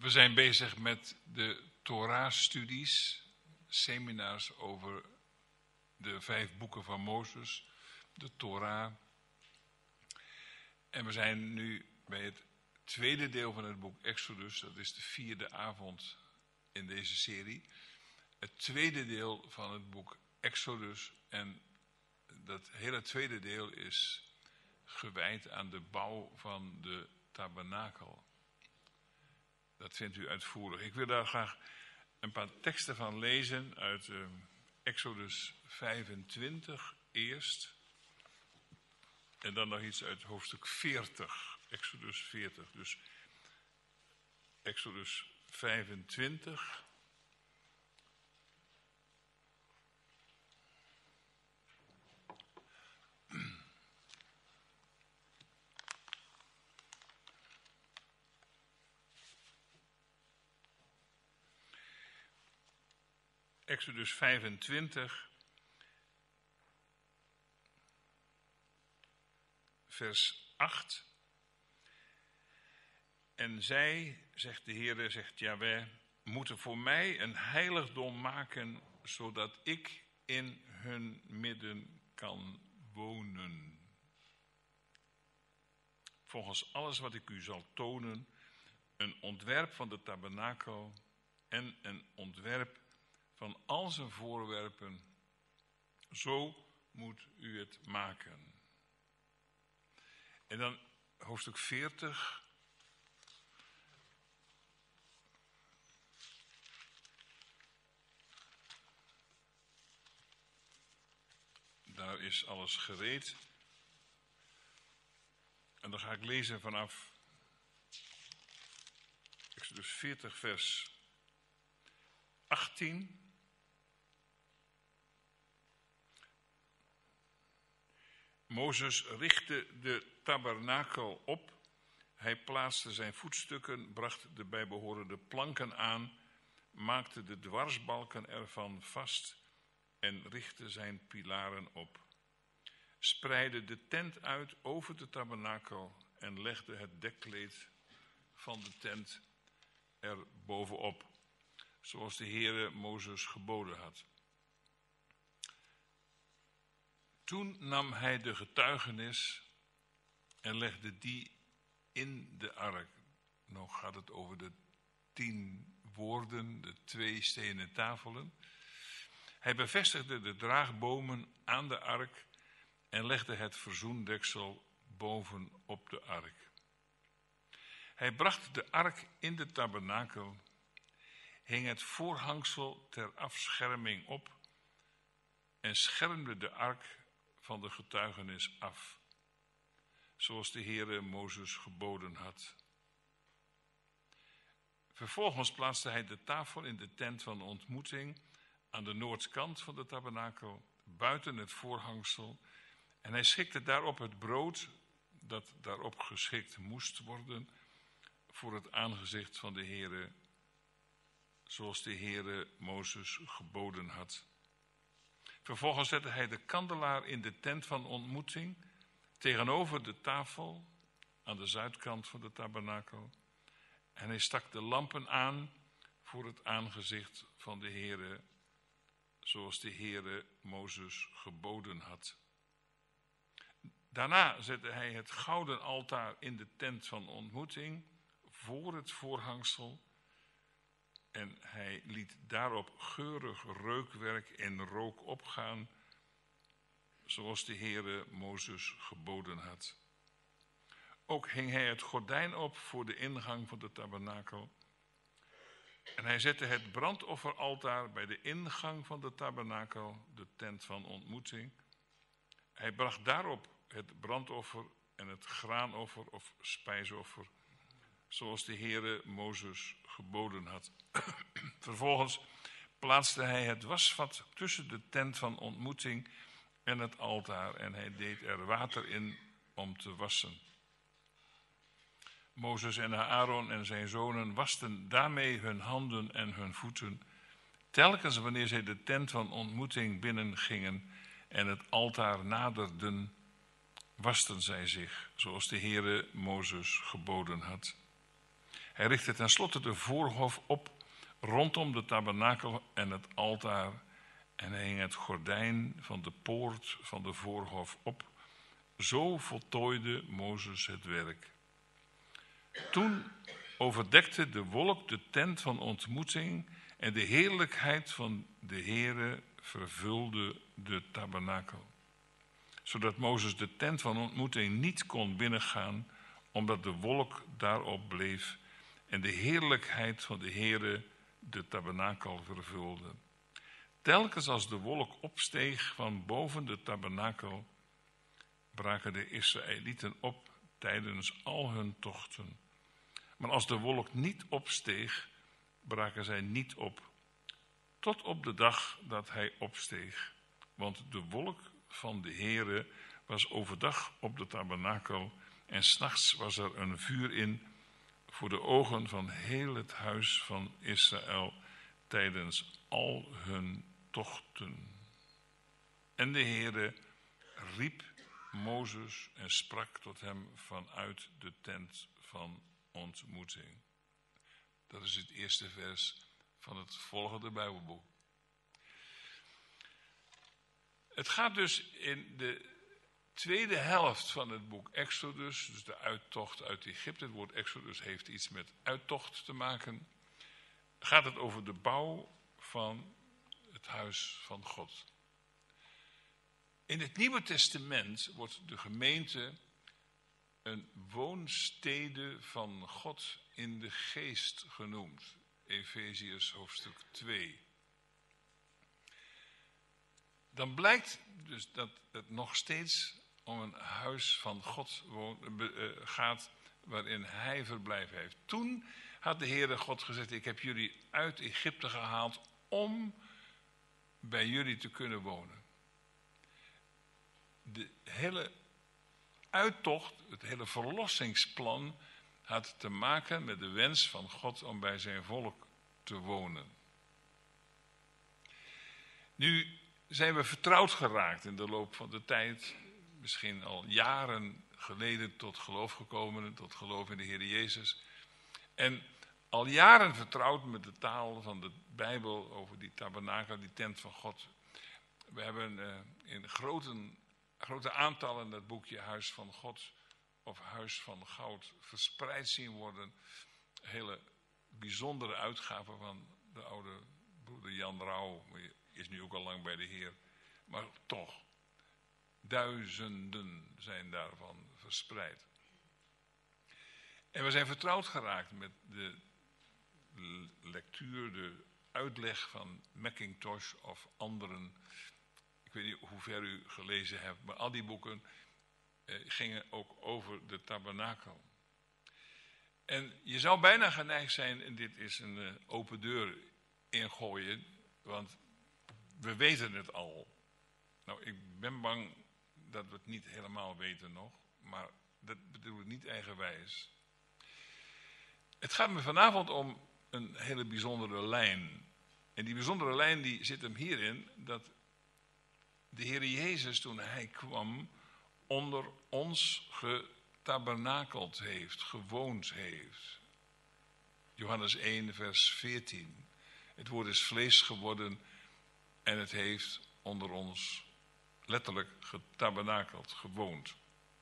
We zijn bezig met de Torah-studies, seminars over de 5 boeken van Mozes, de Torah. En we zijn nu bij het tweede deel van het boek Exodus, dat is de 4e avond in deze serie. Het tweede deel van het boek Exodus, en dat hele tweede deel is gewijd aan de bouw van de tabernakel. Dat vindt u uitvoerig. Ik wil daar graag een paar teksten van lezen uit Exodus 25 eerst. En dan nog iets uit hoofdstuk 40, Exodus 40. Dus Exodus 25. Exodus 25, vers 8. En zij, zegt de Heere, zegt Jahweh, moeten voor mij een heiligdom maken, zodat ik in hun midden kan wonen. Volgens alles wat ik u zal tonen, een ontwerp van de tabernakel en een ontwerp van al zijn voorwerpen, zo moet u het maken. En dan hoofdstuk 40. Daar is alles gereed. En dan ga ik lezen vanaf Exodus 40 vers 18. Mozes richtte de tabernakel op. Hij plaatste zijn voetstukken, bracht de bijbehorende planken aan, maakte de dwarsbalken ervan vast en richtte zijn pilaren op. Spreidde de tent uit over de tabernakel en legde het dekkleed van de tent er bovenop, zoals de Heere Mozes geboden had. Toen nam hij de getuigenis en legde die in de ark. Nou gaat het over de 10 woorden, de 2 stenen tafelen. Hij bevestigde de draagbomen aan de ark en legde het verzoendeksel boven op de ark. Hij bracht de ark in de tabernakel, hing het voorhangsel ter afscherming op en schermde de ark van de getuigenis af, zoals de Heere Mozes geboden had. Vervolgens plaatste hij de tafel in de tent van ontmoeting aan de noordkant van de tabernakel, buiten het voorhangsel, en hij schikte daarop het brood dat daarop geschikt moest worden voor het aangezicht van de Heere, zoals de Heere Mozes geboden had. Vervolgens zette hij de kandelaar in de tent van ontmoeting tegenover de tafel aan de zuidkant van de tabernakel. En hij stak de lampen aan voor het aangezicht van de Heere, zoals de Heere Mozes geboden had. Daarna zette hij het gouden altaar in de tent van ontmoeting voor het voorhangsel. En hij liet daarop geurig reukwerk en rook opgaan, zoals de Heere Mozes geboden had. Ook hing hij het gordijn op voor de ingang van de tabernakel. En hij zette het brandofferaltaar bij de ingang van de tabernakel, de tent van ontmoeting. Hij bracht daarop het brandoffer en het graanoffer of spijsoffer, zoals de Heere Mozes geboden had. Vervolgens plaatste hij het wasvat tussen de tent van ontmoeting en het altaar en hij deed er water in om te wassen. Mozes en Aaron en zijn zonen wasten daarmee hun handen en hun voeten, telkens wanneer zij de tent van ontmoeting binnengingen en het altaar naderden, wasten zij zich, zoals de Heere Mozes geboden had. Hij richtte tenslotte de voorhof op rondom de tabernakel en het altaar. En hij hing het gordijn van de poort van de voorhof op. Zo voltooide Mozes het werk. Toen overdekte de wolk de tent van ontmoeting en de heerlijkheid van de Heere vervulde de tabernakel. Zodat Mozes de tent van ontmoeting niet kon binnengaan, omdat de wolk daarop bleef en de heerlijkheid van de Heere de tabernakel vervulde. Telkens als de wolk opsteeg van boven de tabernakel, braken de Israëlieten op tijdens al hun tochten. Maar als de wolk niet opsteeg, braken zij niet op, tot op de dag dat hij opsteeg. Want de wolk van de Heere was overdag op de tabernakel en 's nachts was er een vuur in voor de ogen van heel het huis van Israël tijdens al hun tochten. En de Heere riep Mozes en sprak tot hem vanuit de tent van ontmoeting. Dat is het eerste vers van het volgende Bijbelboek. Het gaat dus in de tweede helft van het boek Exodus, dus de uittocht uit Egypte. Het woord Exodus heeft iets met uittocht te maken. Gaat het over de bouw van het huis van God. In het Nieuwe Testament wordt de gemeente een woonstede van God in de geest genoemd. Efeziërs hoofdstuk 2. Dan blijkt dus dat het nog steeds om een huis van God gaat waarin hij verblijf heeft. Toen had de Heere God gezegd: ik heb jullie uit Egypte gehaald om bij jullie te kunnen wonen. De hele uittocht, het hele verlossingsplan had te maken met de wens van God om bij zijn volk te wonen. Nu zijn we vertrouwd geraakt in de loop van de tijd, misschien al jaren geleden tot geloof gekomen, tot geloof in de Heer Jezus. En al jaren vertrouwd met de taal van de Bijbel over die tabernakel, die tent van God. We hebben in grote aantallen dat boekje Huis van God of Huis van Goud verspreid zien worden. Hele bijzondere uitgave van de oude broeder Jan Rauw, is nu ook al lang bij de Heer. Maar toch, duizenden zijn daarvan verspreid. En we zijn vertrouwd geraakt met de lectuur, de uitleg van Mackintosh of anderen. Ik weet niet hoe ver u gelezen hebt, maar al die boeken gingen ook over de tabernakel. En je zou bijna geneigd zijn, en dit is een open deur ingooien, want we weten het al. Nou, ik ben bang dat we het niet helemaal weten nog, maar dat bedoel ik niet eigenwijs. Het gaat me vanavond om een hele bijzondere lijn. En die bijzondere lijn die zit hem hierin, dat de Heer Jezus, toen hij kwam, onder ons getabernakeld heeft, gewoond heeft. Johannes 1, vers 14. Het woord is vlees geworden en het heeft onder ons letterlijk getabernakeld, gewoond.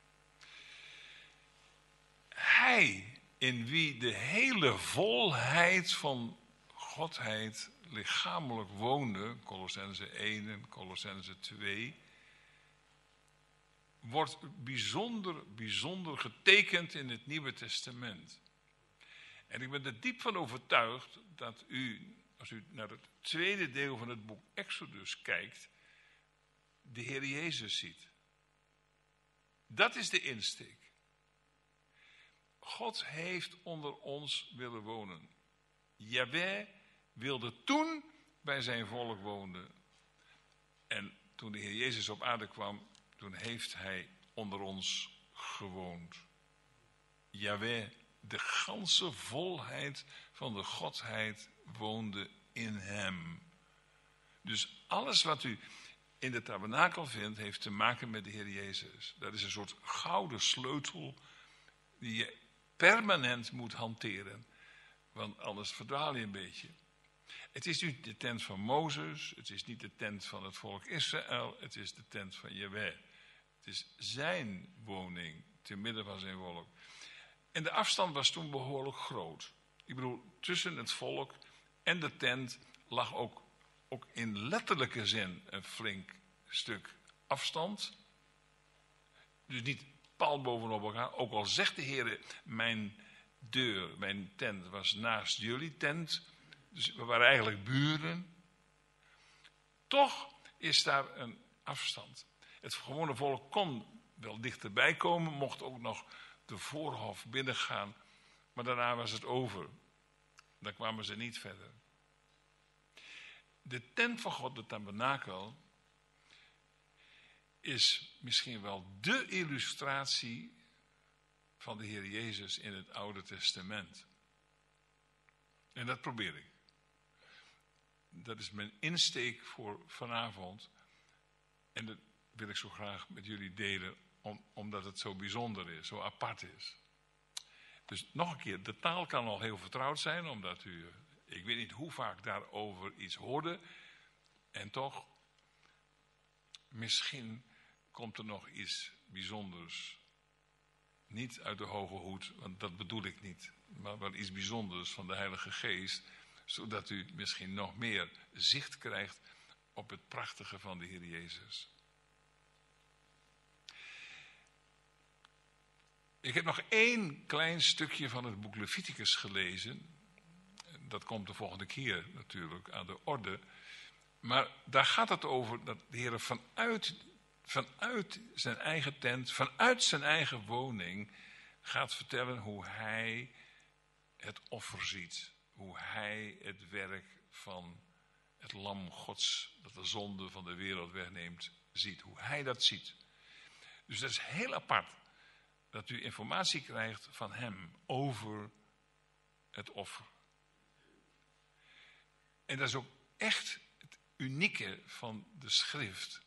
Hij, in wie de hele volheid van Godheid lichamelijk woonde, Kolossenzen 1 en Kolossenzen 2, wordt bijzonder getekend in het Nieuwe Testament. En ik ben er diep van overtuigd dat u, als u naar het tweede deel van het boek Exodus kijkt, de Heer Jezus ziet. Dat is de insteek. God heeft onder ons willen wonen. Jahweh wilde toen bij zijn volk wonen. En toen de Heer Jezus op aarde kwam, toen heeft hij onder ons gewoond. Jahweh, de ganse volheid van de Godheid woonde in hem. Dus alles wat u in de tabernakel vindt, heeft te maken met de Heer Jezus. Dat is een soort gouden sleutel die je permanent moet hanteren. Want anders verdwaal je een beetje. Het is niet de tent van Mozes. Het is niet de tent van het volk Israël. Het is de tent van Jahweh. Het is zijn woning te midden van zijn volk. En de afstand was toen behoorlijk groot. Ik bedoel, tussen het volk en de tent lag ook in letterlijke zin een flink stuk afstand. Dus niet pal bovenop elkaar. Ook al zegt de Heer, mijn deur, mijn tent was naast jullie tent. Dus we waren eigenlijk buren. Toch is daar een afstand. Het gewone volk kon wel dichterbij komen, mocht ook nog de voorhof binnengaan. Maar daarna was het over. Dan kwamen ze niet verder. De tent van God, de tabernakel, is misschien wel dé illustratie van de Heer Jezus in het Oude Testament. En dat probeer ik. Dat is mijn insteek voor vanavond. En dat wil ik zo graag met jullie delen, omdat het zo bijzonder is, zo apart is. Dus nog een keer, de taal kan al heel vertrouwd zijn, omdat u, ik weet niet hoe vaak daarover iets hoorde. En toch, misschien komt er nog iets bijzonders. Niet uit de hoge hoed, want dat bedoel ik niet. Maar wel iets bijzonders van de Heilige Geest. Zodat u misschien nog meer zicht krijgt op het prachtige van de Heer Jezus. Ik heb nog 1 klein stukje van het boek Leviticus gelezen. Dat komt de volgende keer natuurlijk aan de orde. Maar daar gaat het over dat de Heer vanuit zijn eigen tent, vanuit zijn eigen woning, gaat vertellen hoe hij het offer ziet. Hoe hij het werk van het lam Gods, dat de zonde van de wereld wegneemt, ziet. Hoe hij dat ziet. Dus dat is heel apart. Dat u informatie krijgt van hem over het offer. En dat is ook echt het unieke van de schrift.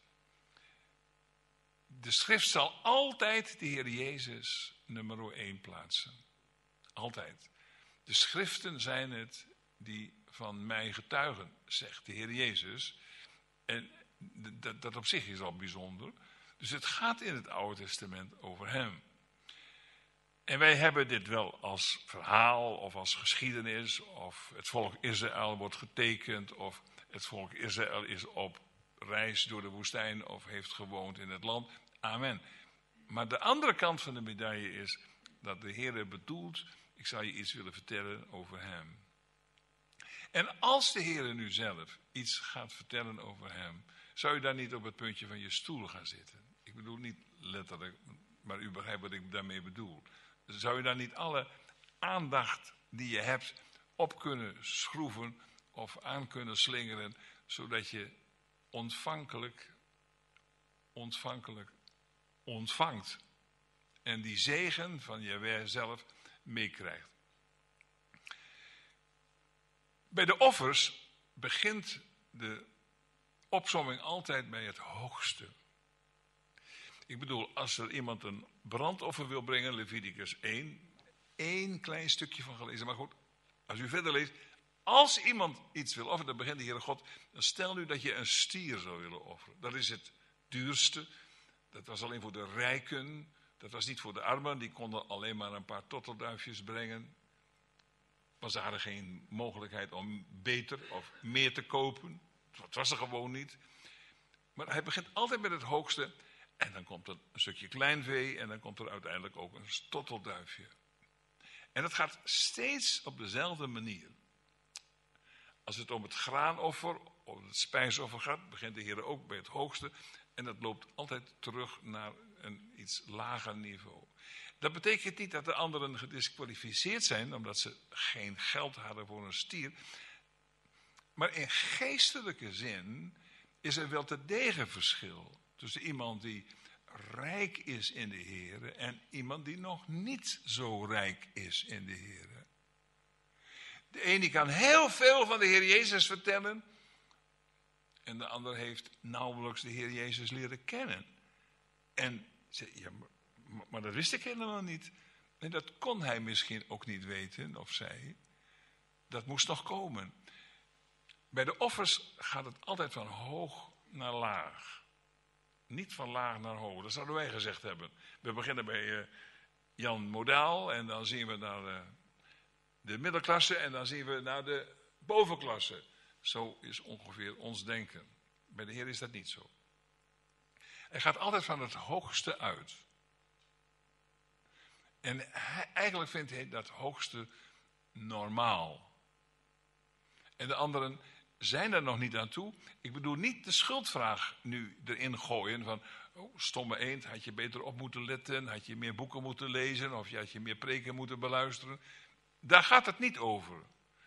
De schrift zal altijd de Heer Jezus nummer 1 plaatsen. Altijd. De schriften zijn het die van mij getuigen, zegt de Heer Jezus. En dat op zich is al bijzonder. Dus het gaat in het Oude Testament over hem. En wij hebben dit wel als verhaal of als geschiedenis. Of het volk Israël wordt getekend. Of het volk Israël is op reis door de woestijn of heeft gewoond in het land. Amen. Maar de andere kant van de medaille is dat de Heer bedoelt, ik zou je iets willen vertellen over hem. En als de Heer nu zelf iets gaat vertellen over hem, zou je daar niet op het puntje van je stoel gaan zitten. Ik bedoel niet letterlijk, maar u begrijpt wat ik daarmee bedoel. Zou je daar niet alle aandacht die je hebt op kunnen schroeven of aan kunnen slingeren, zodat je ontvankelijk ontvangt. En die zegen van Jahweh zelf meekrijgt. Bij de offers begint de opsomming altijd bij het hoogste. Ik bedoel, als er iemand een brandoffer wil brengen, Leviticus 1 klein stukje van gelezen. Maar goed, als u verder leest, als iemand iets wil offeren, dan begint de Heere God, dan stel nu dat je een stier zou willen offeren. Dat is het duurste. Dat was alleen voor de rijken. Dat was niet voor de armen. Die konden alleen maar een paar tortelduifjes brengen. Was er geen mogelijkheid om beter of meer te kopen. Dat was er gewoon niet. Maar hij begint altijd met het hoogste. En dan komt er een stukje kleinvee. En dan komt er uiteindelijk ook een tortelduifje. En dat gaat steeds op dezelfde manier. Als het om het graanoffer of het spijsoffer gaat, begint de Heer ook bij het hoogste. En dat loopt altijd terug naar een iets lager niveau. Dat betekent niet dat de anderen gedisqualificeerd zijn, omdat ze geen geld hadden voor een stier. Maar in geestelijke zin is er wel terdege verschil tussen iemand die rijk is in de Heer en iemand die nog niet zo rijk is in de Heer. De ene kan heel veel van de Heer Jezus vertellen. En de ander heeft nauwelijks de Heer Jezus leren kennen. En zei, ja, maar dat wist ik helemaal niet. En dat kon hij misschien ook niet weten, of zij. dat moest nog komen. Bij de offers gaat het altijd van hoog naar laag. Niet van laag naar hoog, dat zouden wij gezegd hebben. We beginnen bij Jan Modaal en dan zien we naar de middelklasse en dan zien we naar de bovenklasse. Zo is ongeveer ons denken. Bij de Heer is dat niet zo. Hij gaat altijd van het hoogste uit. En eigenlijk vindt hij dat hoogste normaal. En de anderen zijn er nog niet aan toe. Ik bedoel niet de schuldvraag nu erin gooien van, oh, stomme eend, had je beter op moeten letten, had je meer boeken moeten lezen of had je meer preken moeten beluisteren. Daar gaat het niet over.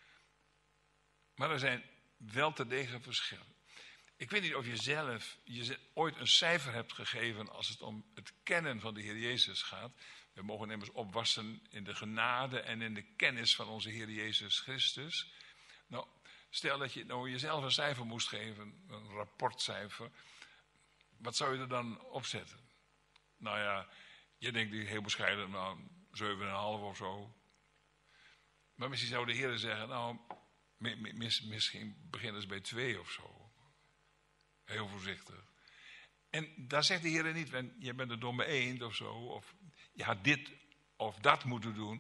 Maar er zijn wel terdege verschillen. Ik weet niet of je zelf ooit een cijfer hebt gegeven als het om het kennen van de Heer Jezus gaat. We mogen immers opwassen in de genade en in de kennis van onze Heer Jezus Christus. Nou, stel dat je nou jezelf een cijfer moest geven, een rapportcijfer. Wat zou je er dan op zetten? Nou ja, je denkt heel bescheiden, nou 7,5 of zo. Maar misschien zou de Heer zeggen, nou, misschien beginnen ze bij 2 of zo. Heel voorzichtig. En daar zegt de Heer niet, je bent een domme eend of zo, of je had dit of dat moeten doen.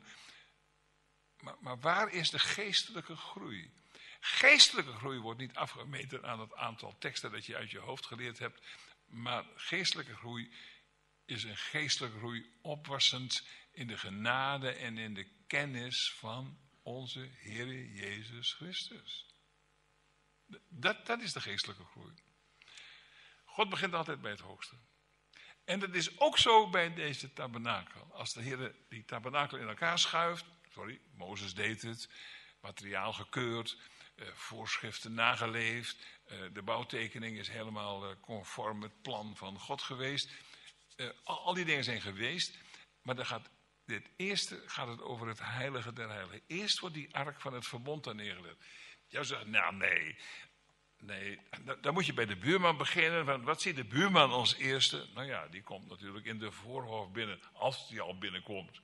Maar waar is de geestelijke groei? Geestelijke groei wordt niet afgemeten aan het aantal teksten dat je uit je hoofd geleerd hebt. Maar geestelijke groei is een geestelijke groei opwassend in de genade en in de kennis van onze Heer Jezus Christus. Dat is de geestelijke groei. God begint altijd bij het hoogste. En dat is ook zo bij deze tabernakel. Als de Heer die tabernakel in elkaar schuift, Mozes deed het, materiaal gekeurd, voorschriften nageleefd, de bouwtekening is helemaal conform het plan van God geweest. Al die dingen zijn geweest, maar eerste gaat het over het heilige der heiligen. Eerst wordt die ark van het verbond daar neergelegd. Jij zegt, nou nee, dan moet je bij de buurman beginnen. Wat ziet de buurman als eerste? Nou ja, die komt natuurlijk in de voorhof binnen, als die al binnenkomt.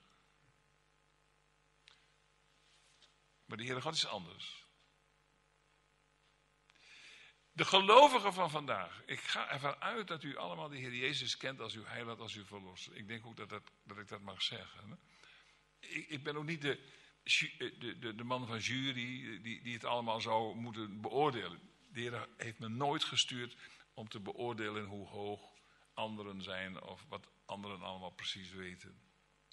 Maar de Heere God is anders. De gelovigen van vandaag. Ik ga ervan uit dat u allemaal de Heer Jezus kent als uw heiland, als uw verlosser. Ik denk ook dat ik dat mag zeggen. Ik ben ook niet de man van jury die het allemaal zou moeten beoordelen. De Heer heeft me nooit gestuurd om te beoordelen hoe hoog anderen zijn of wat anderen allemaal precies weten.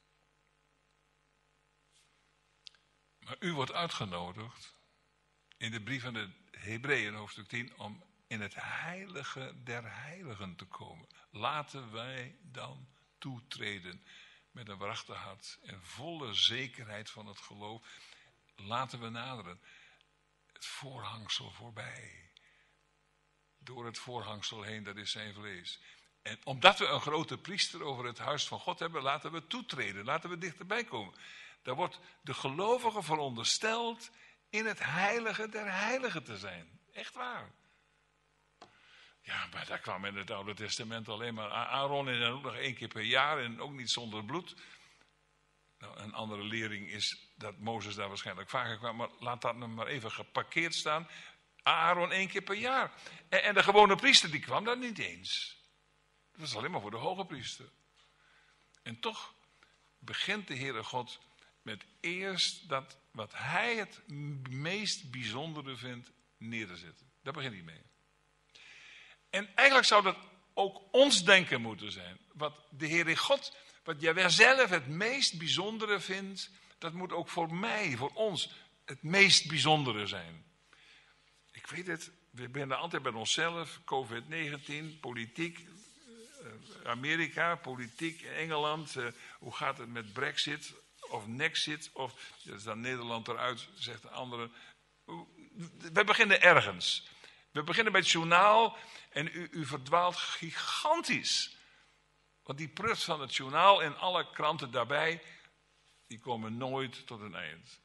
Maar u wordt uitgenodigd in de brief aan de Hebreeën, hoofdstuk 10, om in het heilige der heiligen te komen. Laten wij dan toetreden met een waarachtig hart en volle zekerheid van het geloof. Laten we naderen. Het voorhangsel voorbij. Door het voorhangsel heen, dat is zijn vlees. En omdat we een grote priester over het huis van God hebben, laten we toetreden. Laten we dichterbij komen. Daar wordt de gelovige verondersteld in het heilige der heiligen te zijn. Echt waar. Ja, maar daar kwam in het Oude Testament alleen maar Aaron en dan ook nog 1 keer per jaar en ook niet zonder bloed. Nou, een andere lering is dat Mozes daar waarschijnlijk vaker kwam, maar laat dat nog maar even geparkeerd staan. Aaron 1 keer per jaar. En de gewone priester die kwam daar niet eens. Dat was alleen maar voor de hoge priester. En toch begint de Heere God met eerst dat wat hij het meest bijzondere vindt neer te zetten. Daar begint hij mee. En eigenlijk zou dat ook ons denken moeten zijn. Wat de Heere God, wat jij zelf het meest bijzondere vindt, dat moet ook voor mij, voor ons, het meest bijzondere zijn. Ik weet het, we beginnen altijd bij onszelf, COVID-19, politiek, Amerika, politiek, Engeland, hoe gaat het met Brexit of Nexit, of dat is dan Nederland eruit, zegt de andere. We beginnen ergens. We beginnen bij het journaal en u verdwaalt gigantisch. Want die prut van het journaal en alle kranten daarbij, die komen nooit tot een eind.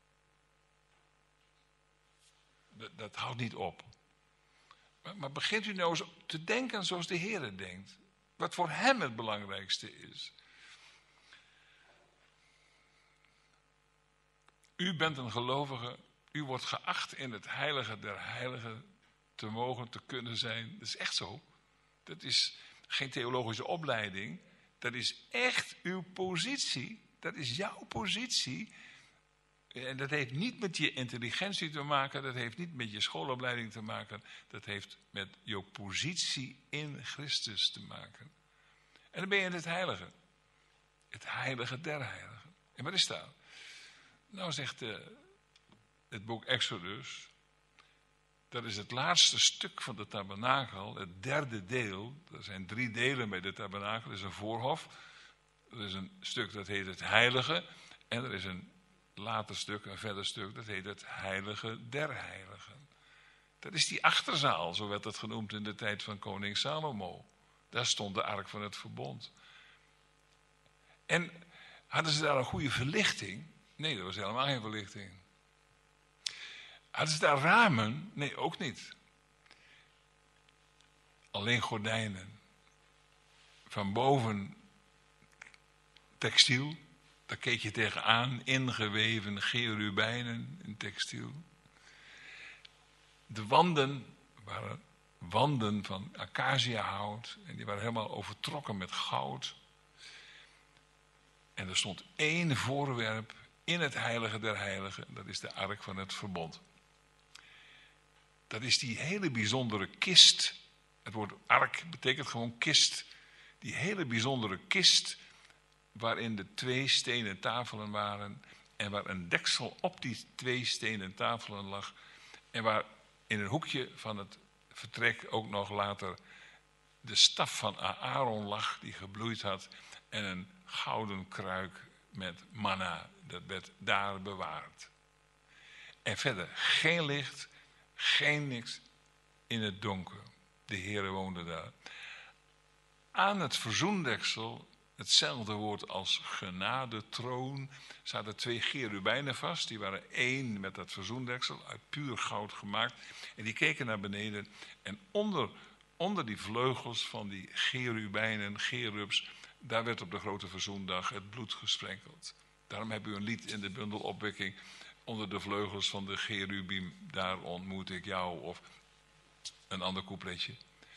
Dat houdt niet op. Maar begint u nou eens te denken zoals de Heer denkt. Wat voor hem het belangrijkste is. U bent een gelovige U wordt geacht in het heilige der heiligen te mogen, te kunnen zijn. Dat is echt zo. Dat is geen theologische opleiding. Dat is echt uw positie. Dat is jouw positie. En dat heeft niet met je intelligentie te maken. Dat heeft niet met je schoolopleiding te maken. Dat heeft met jouw positie in Christus te maken. En dan ben je in het heilige. Het heilige der heiligen. En wat is dat? Nou zegt het boek Exodus. Dat is het laatste stuk van de tabernakel. Het derde deel. Er zijn 3 delen bij de tabernakel. Er is een voorhof. Er is een stuk dat heet het heilige. En er is een later stuk, een verder stuk, dat heet het heilige der heiligen. Dat is die achterzaal, zo werd het genoemd in de tijd van koning Salomo. Daar stond de ark van het verbond. En hadden ze daar een goede verlichting? Nee, dat was helemaal geen verlichting. Hadden ze daar ramen? Nee, ook niet. Alleen gordijnen. Van boven textiel. Daar keek je tegenaan, ingeweven cherubijnen in textiel. De wanden waren wanden van acaciahout en die waren helemaal overtrokken met goud. En er stond 1 voorwerp in het heilige der heiligen, dat is de ark van het verbond. Dat is die hele bijzondere kist. Het woord ark betekent gewoon kist. Die hele bijzondere kist waarin de 2 stenen tafelen waren en waar een deksel op die 2 stenen tafelen lag en waar in een hoekje van het vertrek ook nog later de staf van Aaron lag die gebloeid had en een gouden kruik met manna, dat werd daar bewaard. En verder geen licht, geen niks in het donker. De Heere woonde daar. Aan het verzoendeksel, hetzelfde woord als genadetroon, zaten 2 cherubijnen vast. Die waren 1 met dat verzoendeksel, uit puur goud gemaakt. En die keken naar beneden. En onder die vleugels van die cherubijnen, cherubs, daar werd op de grote verzoendag het bloed gesprenkeld. Daarom hebben we een lied in de bundel Opwekking. Onder de vleugels van de cherubim, daar ontmoet ik jou. Of een ander coupletje.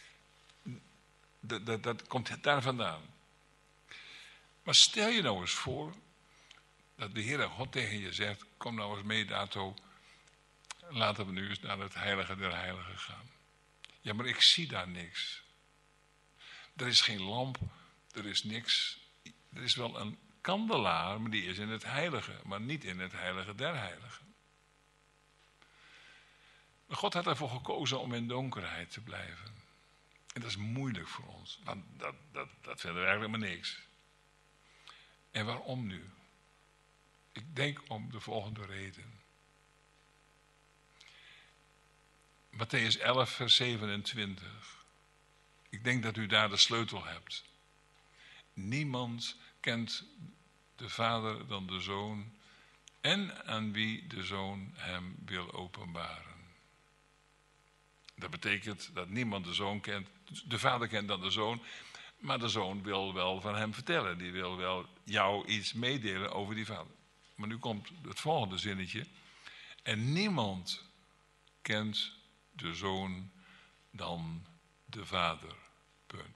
Dat komt daar vandaan. Maar stel je nou eens voor dat de Heere God tegen je zegt, kom nou eens mee daartoe, laten we nu eens naar het heilige der heiligen gaan. Ja, maar ik zie daar niks. Er is geen lamp, er is niks. Er is wel een kandelaar, maar die is in het heilige, maar niet in het heilige der heiligen. Maar God had ervoor gekozen om in donkerheid te blijven. En dat is moeilijk voor ons, want dat vinden we eigenlijk maar niks. En waarom nu? Ik denk om de volgende reden. Mattheüs 11, vers 27. Ik denk dat u daar de sleutel hebt. Niemand kent de Vader dan de Zoon en aan wie de Zoon hem wil openbaren. Dat betekent dat niemand de Zoon kent. De Vader kent dan de Zoon, maar de Zoon wil wel van hem vertellen. Die wil wel jou iets meedelen over die Vader. Maar nu komt het volgende zinnetje. En niemand kent de Zoon dan de Vader. Punt.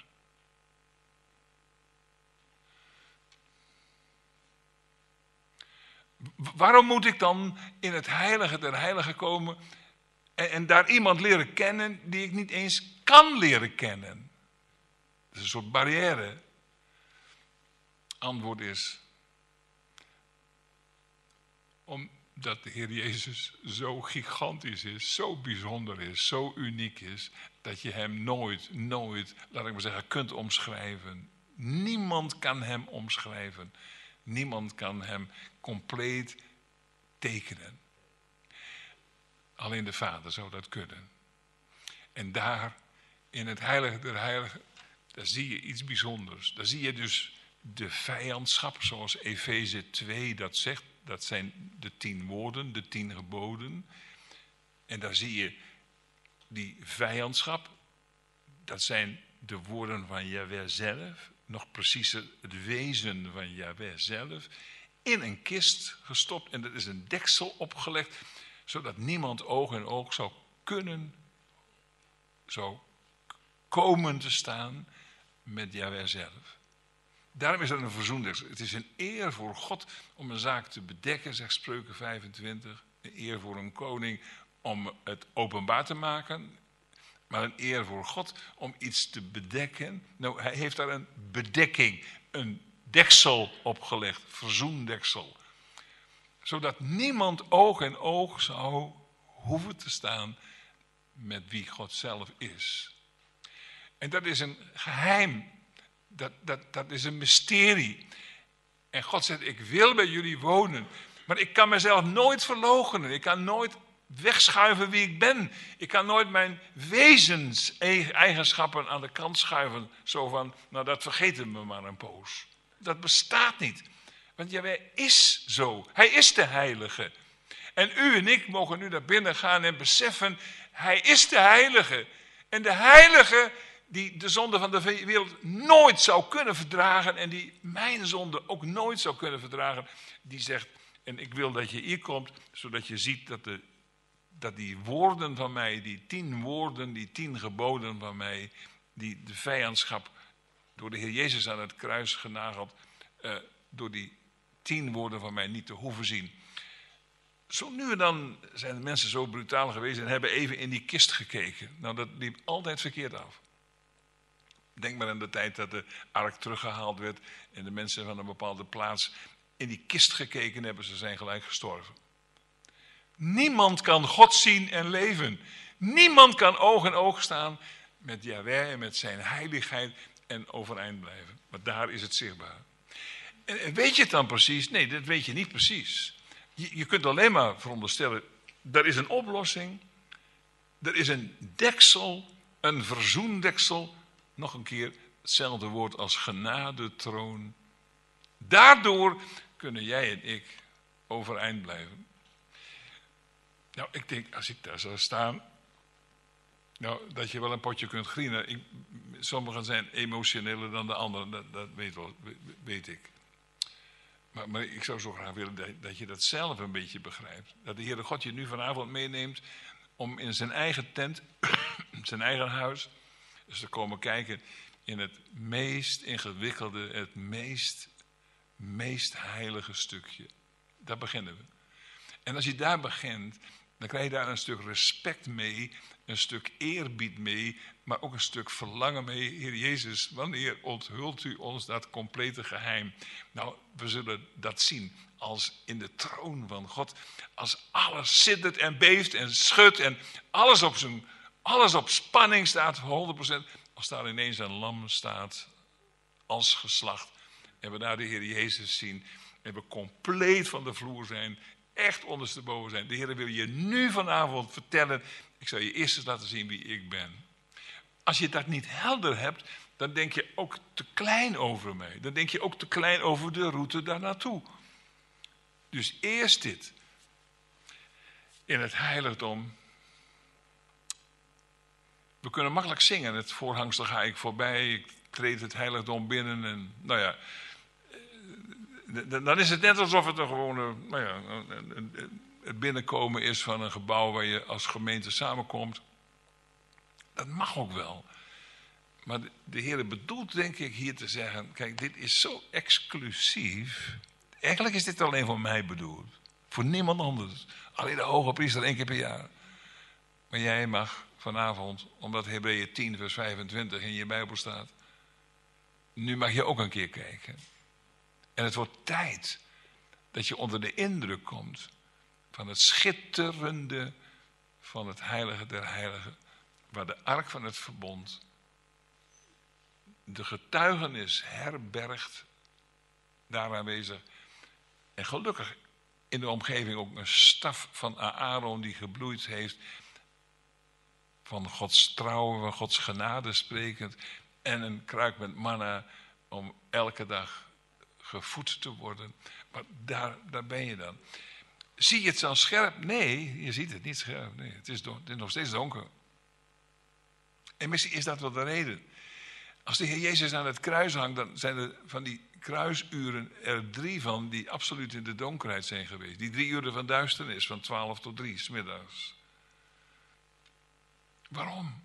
Waarom moet ik dan in het heilige der heiligen komen en daar iemand leren kennen die ik niet eens kan leren kennen? Dat is een soort barrière. Antwoord is, omdat de Heer Jezus zo gigantisch is, zo bijzonder is, zo uniek is, dat je hem nooit, laat ik maar zeggen, kunt omschrijven. Niemand kan hem omschrijven. Niemand kan hem compleet tekenen. Alleen de Vader zou dat kunnen. En daar, in het heilige der heiligen, daar zie je iets bijzonders. Daar zie je dus de vijandschap, zoals Efeze 2 dat zegt. Dat zijn de 10 woorden, de 10 geboden. En daar zie je die vijandschap. Dat zijn de woorden van Jahweh zelf. Nog preciezer, het wezen van Jahweh zelf. In een kist gestopt en er is een deksel opgelegd. zodat niemand oog in oog zou komen te staan met Jahweh zelf. Daarom is er een verzoendeksel. Het is een eer voor God om een zaak te bedekken, zegt Spreuken 25. Een eer voor een koning om het openbaar te maken. Maar een eer voor God om iets te bedekken. Nou, hij heeft daar een bedekking, een deksel opgelegd, verzoendeksel. Zodat niemand oog in oog zou hoeven te staan met wie God zelf is. En dat is een geheim. Dat is een mysterie. En God zegt, ik wil bij jullie wonen. Maar ik kan mezelf nooit verloochenen. Ik kan nooit wegschuiven wie ik ben. Ik kan nooit mijn wezenseigenschappen aan de kant schuiven. Zo van, nou dat vergeten we maar een poos. Dat bestaat niet. Want Jahweh is zo. Hij is de heilige. En u en ik mogen nu naar binnen gaan en beseffen, hij is de heilige. En de heilige die de zonde van de wereld nooit zou kunnen verdragen en die mijn zonde ook nooit zou kunnen verdragen, die zegt, en ik wil dat je hier komt, zodat je ziet dat die woorden van mij, die 10 woorden, die 10 geboden van mij, die de vijandschap door de Heer Jezus aan het kruis genageld, door die 10 woorden van mij niet te hoeven zien. Zo nu en dan zijn de mensen zo brutaal geweest en hebben even in die kist gekeken. Nou, dat liep altijd verkeerd af. Denk maar aan de tijd dat de ark teruggehaald werd en de mensen van een bepaalde plaats in die kist gekeken hebben, ze zijn gelijk gestorven. Niemand kan God zien en leven. Niemand kan oog in oog staan met Jahweh en met zijn heiligheid en overeind blijven. Maar daar is het zichtbaar. En weet je het dan precies? Nee, dat weet je niet precies. Je kunt alleen maar veronderstellen, er is een oplossing. Er is een deksel, een verzoendeksel. Nog een keer hetzelfde woord als genadetroon. Daardoor kunnen jij en ik overeind blijven. Nou, ik denk, als ik daar zou staan, nou, dat je wel een potje kunt grienen. Sommigen zijn emotioneler dan de anderen, dat weet ik. Maar ik zou zo graag willen dat je dat zelf een beetje begrijpt. Dat de Heere God je nu vanavond meeneemt om in zijn eigen tent, zijn eigen huis, dus te komen kijken in het meest ingewikkelde, het meest heilige stukje. Daar beginnen we. En als je daar begint, dan krijg je daar een stuk respect mee, een stuk eerbied mee, maar ook een stuk verlangen mee. Heer Jezus, wanneer onthult u ons dat complete geheim? Nou, we zullen dat zien als in de troon van God. Als alles siddert en beeft en schudt en alles op spanning staat, 100%. Als daar ineens een lam staat, als geslacht, en we daar de Heer Jezus zien, en we compleet van de vloer zijn, echt ondersteboven zijn. De Heer wil je nu vanavond vertellen, ik zal je eerst eens laten zien wie ik ben. Als je dat niet helder hebt, dan denk je ook te klein over mij. Dan denk je ook te klein over de route daar naartoe. Dus eerst dit. In het heiligdom. We kunnen makkelijk zingen. Het voorhangsel ga ik voorbij. Ik treed het heiligdom binnen. En nou ja. Dan is het net alsof het een gewone, het binnenkomen is van een gebouw waar je als gemeente samenkomt. Dat mag ook wel. Maar de Heer bedoelt, denk ik, hier te zeggen, kijk, dit is zo exclusief. Eigenlijk is dit alleen voor mij bedoeld. Voor niemand anders. Alleen de hoge priester 1 keer per jaar. Maar jij mag vanavond, omdat Hebreeën 10 vers 25 in je Bijbel staat, nu mag je ook een keer kijken. En het wordt tijd dat je onder de indruk komt van het schitterende van het heilige der heiligen, waar de ark van het verbond de getuigenis herbergt, daar aanwezig. En gelukkig in de omgeving ook een staf van Aaron die gebloeid heeft, van Gods trouw, van Gods genade sprekend, en een kruik met manna om elke dag gevoed te worden. Maar daar ben je dan. Zie je het zo scherp? Nee, je ziet het niet scherp. Nee, het is nog steeds donker. En misschien is dat wel de reden. Als de Heer Jezus aan het kruis hangt, dan zijn er van die kruisuren er 3 van die absoluut in de donkerheid zijn geweest. Die 3 uren van duisternis, van 12 tot 3, 's middags. Waarom?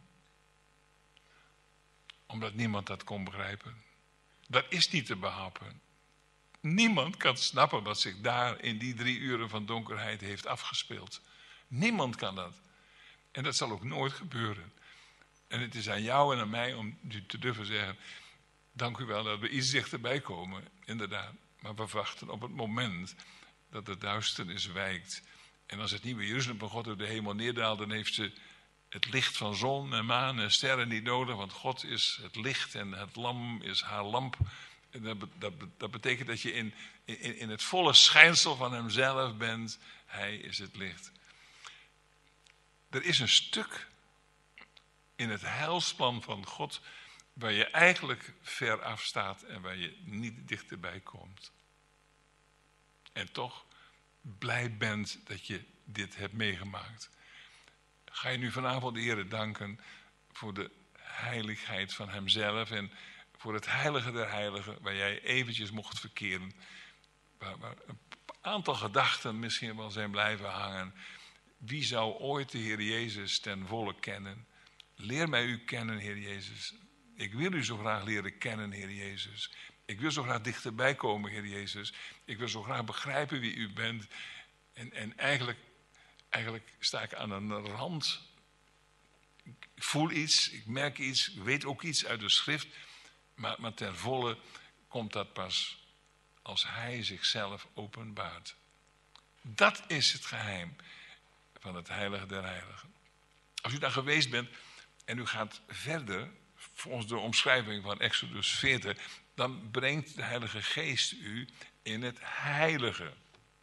Omdat niemand dat kon begrijpen. Dat is niet te behappen. Niemand kan snappen wat zich daar in die 3 uren van donkerheid heeft afgespeeld. Niemand kan dat. En dat zal ook nooit gebeuren. En het is aan jou en aan mij om nu te durven zeggen, dank u wel dat we iets dichterbij komen, inderdaad. Maar we wachten op het moment dat de duisternis wijkt. En als het nieuwe Jeruzalem van God uit de hemel neerdaalt, dan heeft ze het licht van zon en maan en sterren niet nodig. Want God is het licht en het lam is haar lamp. En dat betekent dat je in het volle schijnsel van hemzelf bent. Hij is het licht. Er is een stuk in het heilsplan van God waar je eigenlijk ver af staat en waar je niet dichterbij komt. En toch blij bent dat je dit hebt meegemaakt. Ga je nu vanavond de Heere danken voor de heiligheid van hemzelf en voor het heilige der heiligen waar jij eventjes mocht verkeren. Waar een aantal gedachten misschien wel zijn blijven hangen. Wie zou ooit de Heer Jezus ten volle kennen? Leer mij u kennen, Heer Jezus. Ik wil u zo graag leren kennen, Heer Jezus. Ik wil zo graag dichterbij komen, Heer Jezus. Ik wil zo graag begrijpen wie u bent. En eigenlijk sta ik aan een rand. Ik voel iets, ik merk iets, ik weet ook iets uit de schrift. Maar ten volle komt dat pas als hij zichzelf openbaart. Dat is het geheim van het heilige der heiligen. Als u daar geweest bent en u gaat verder, volgens de omschrijving van Exodus 40, dan brengt de Heilige Geest u in het heilige.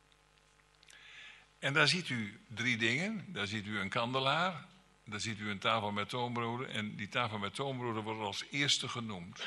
En daar ziet u 3 dingen. Daar ziet u een kandelaar, daar ziet u een tafel met toonbroden en die tafel met toonbroden wordt als eerste genoemd.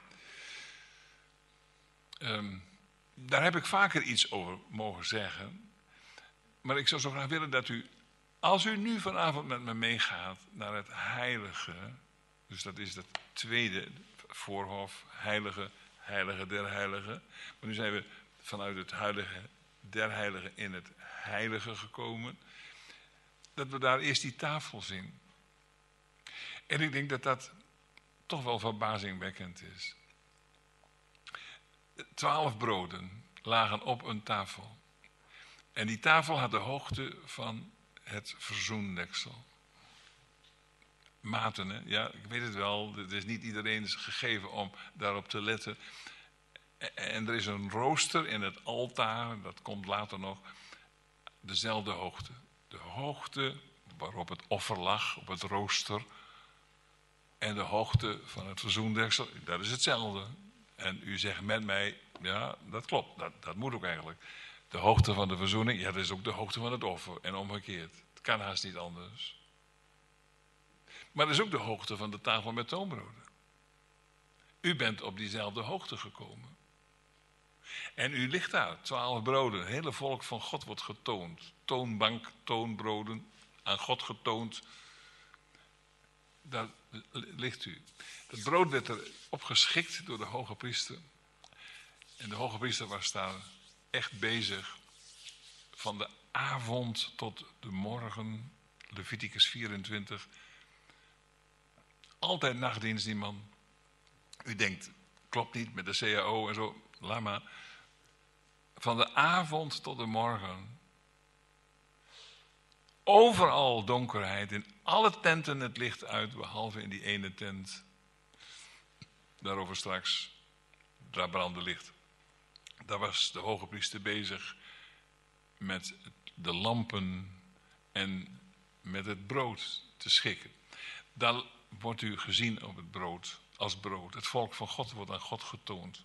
Daar heb ik vaker iets over mogen zeggen. Maar ik zou zo graag willen dat u, als u nu vanavond met me meegaat naar het heilige, dus dat is het tweede voorhof, heilige, heilige der heiligen. Maar nu zijn we vanuit het heilige der heiligen in het heilige gekomen. Dat we daar eerst die tafel zien. En ik denk dat dat toch wel verbazingwekkend is. 12 broden lagen op een tafel. En die tafel had de hoogte van het verzoendeksel. Maten, hè? Ja, ik weet het wel. Het is niet iedereen gegeven om daarop te letten. En er is een rooster in het altaar, dat komt later nog, dezelfde hoogte. De hoogte waarop het offer lag, op het rooster. En de hoogte van het verzoendeksel, dat is hetzelfde. En u zegt met mij, ja, dat klopt, dat moet ook eigenlijk. De hoogte van de verzoening, ja, dat is ook de hoogte van het offer. En omgekeerd, het kan haast niet anders. Maar dat is ook de hoogte van de tafel met toonbroden. U bent op diezelfde hoogte gekomen. En u ligt daar, 12 broden, het hele volk van God wordt getoond. Toonbank, toonbroden, aan God getoond. Daar ligt u. Het brood werd er opgeschikt door de hoge priester. En de hoge priester was daar echt bezig. Van de avond tot de morgen, Leviticus 24. Altijd nachtdienst die man. U denkt, klopt niet met de CAO en zo, laat maar. Van de avond tot de morgen. Overal donkerheid, in alle tenten het licht uit, behalve in die ene tent. Daarover straks, daar brandde licht. Daar was de hoge priester bezig met de lampen en met het brood te schikken. Daar wordt u gezien op het brood, als brood. Het volk van God wordt aan God getoond.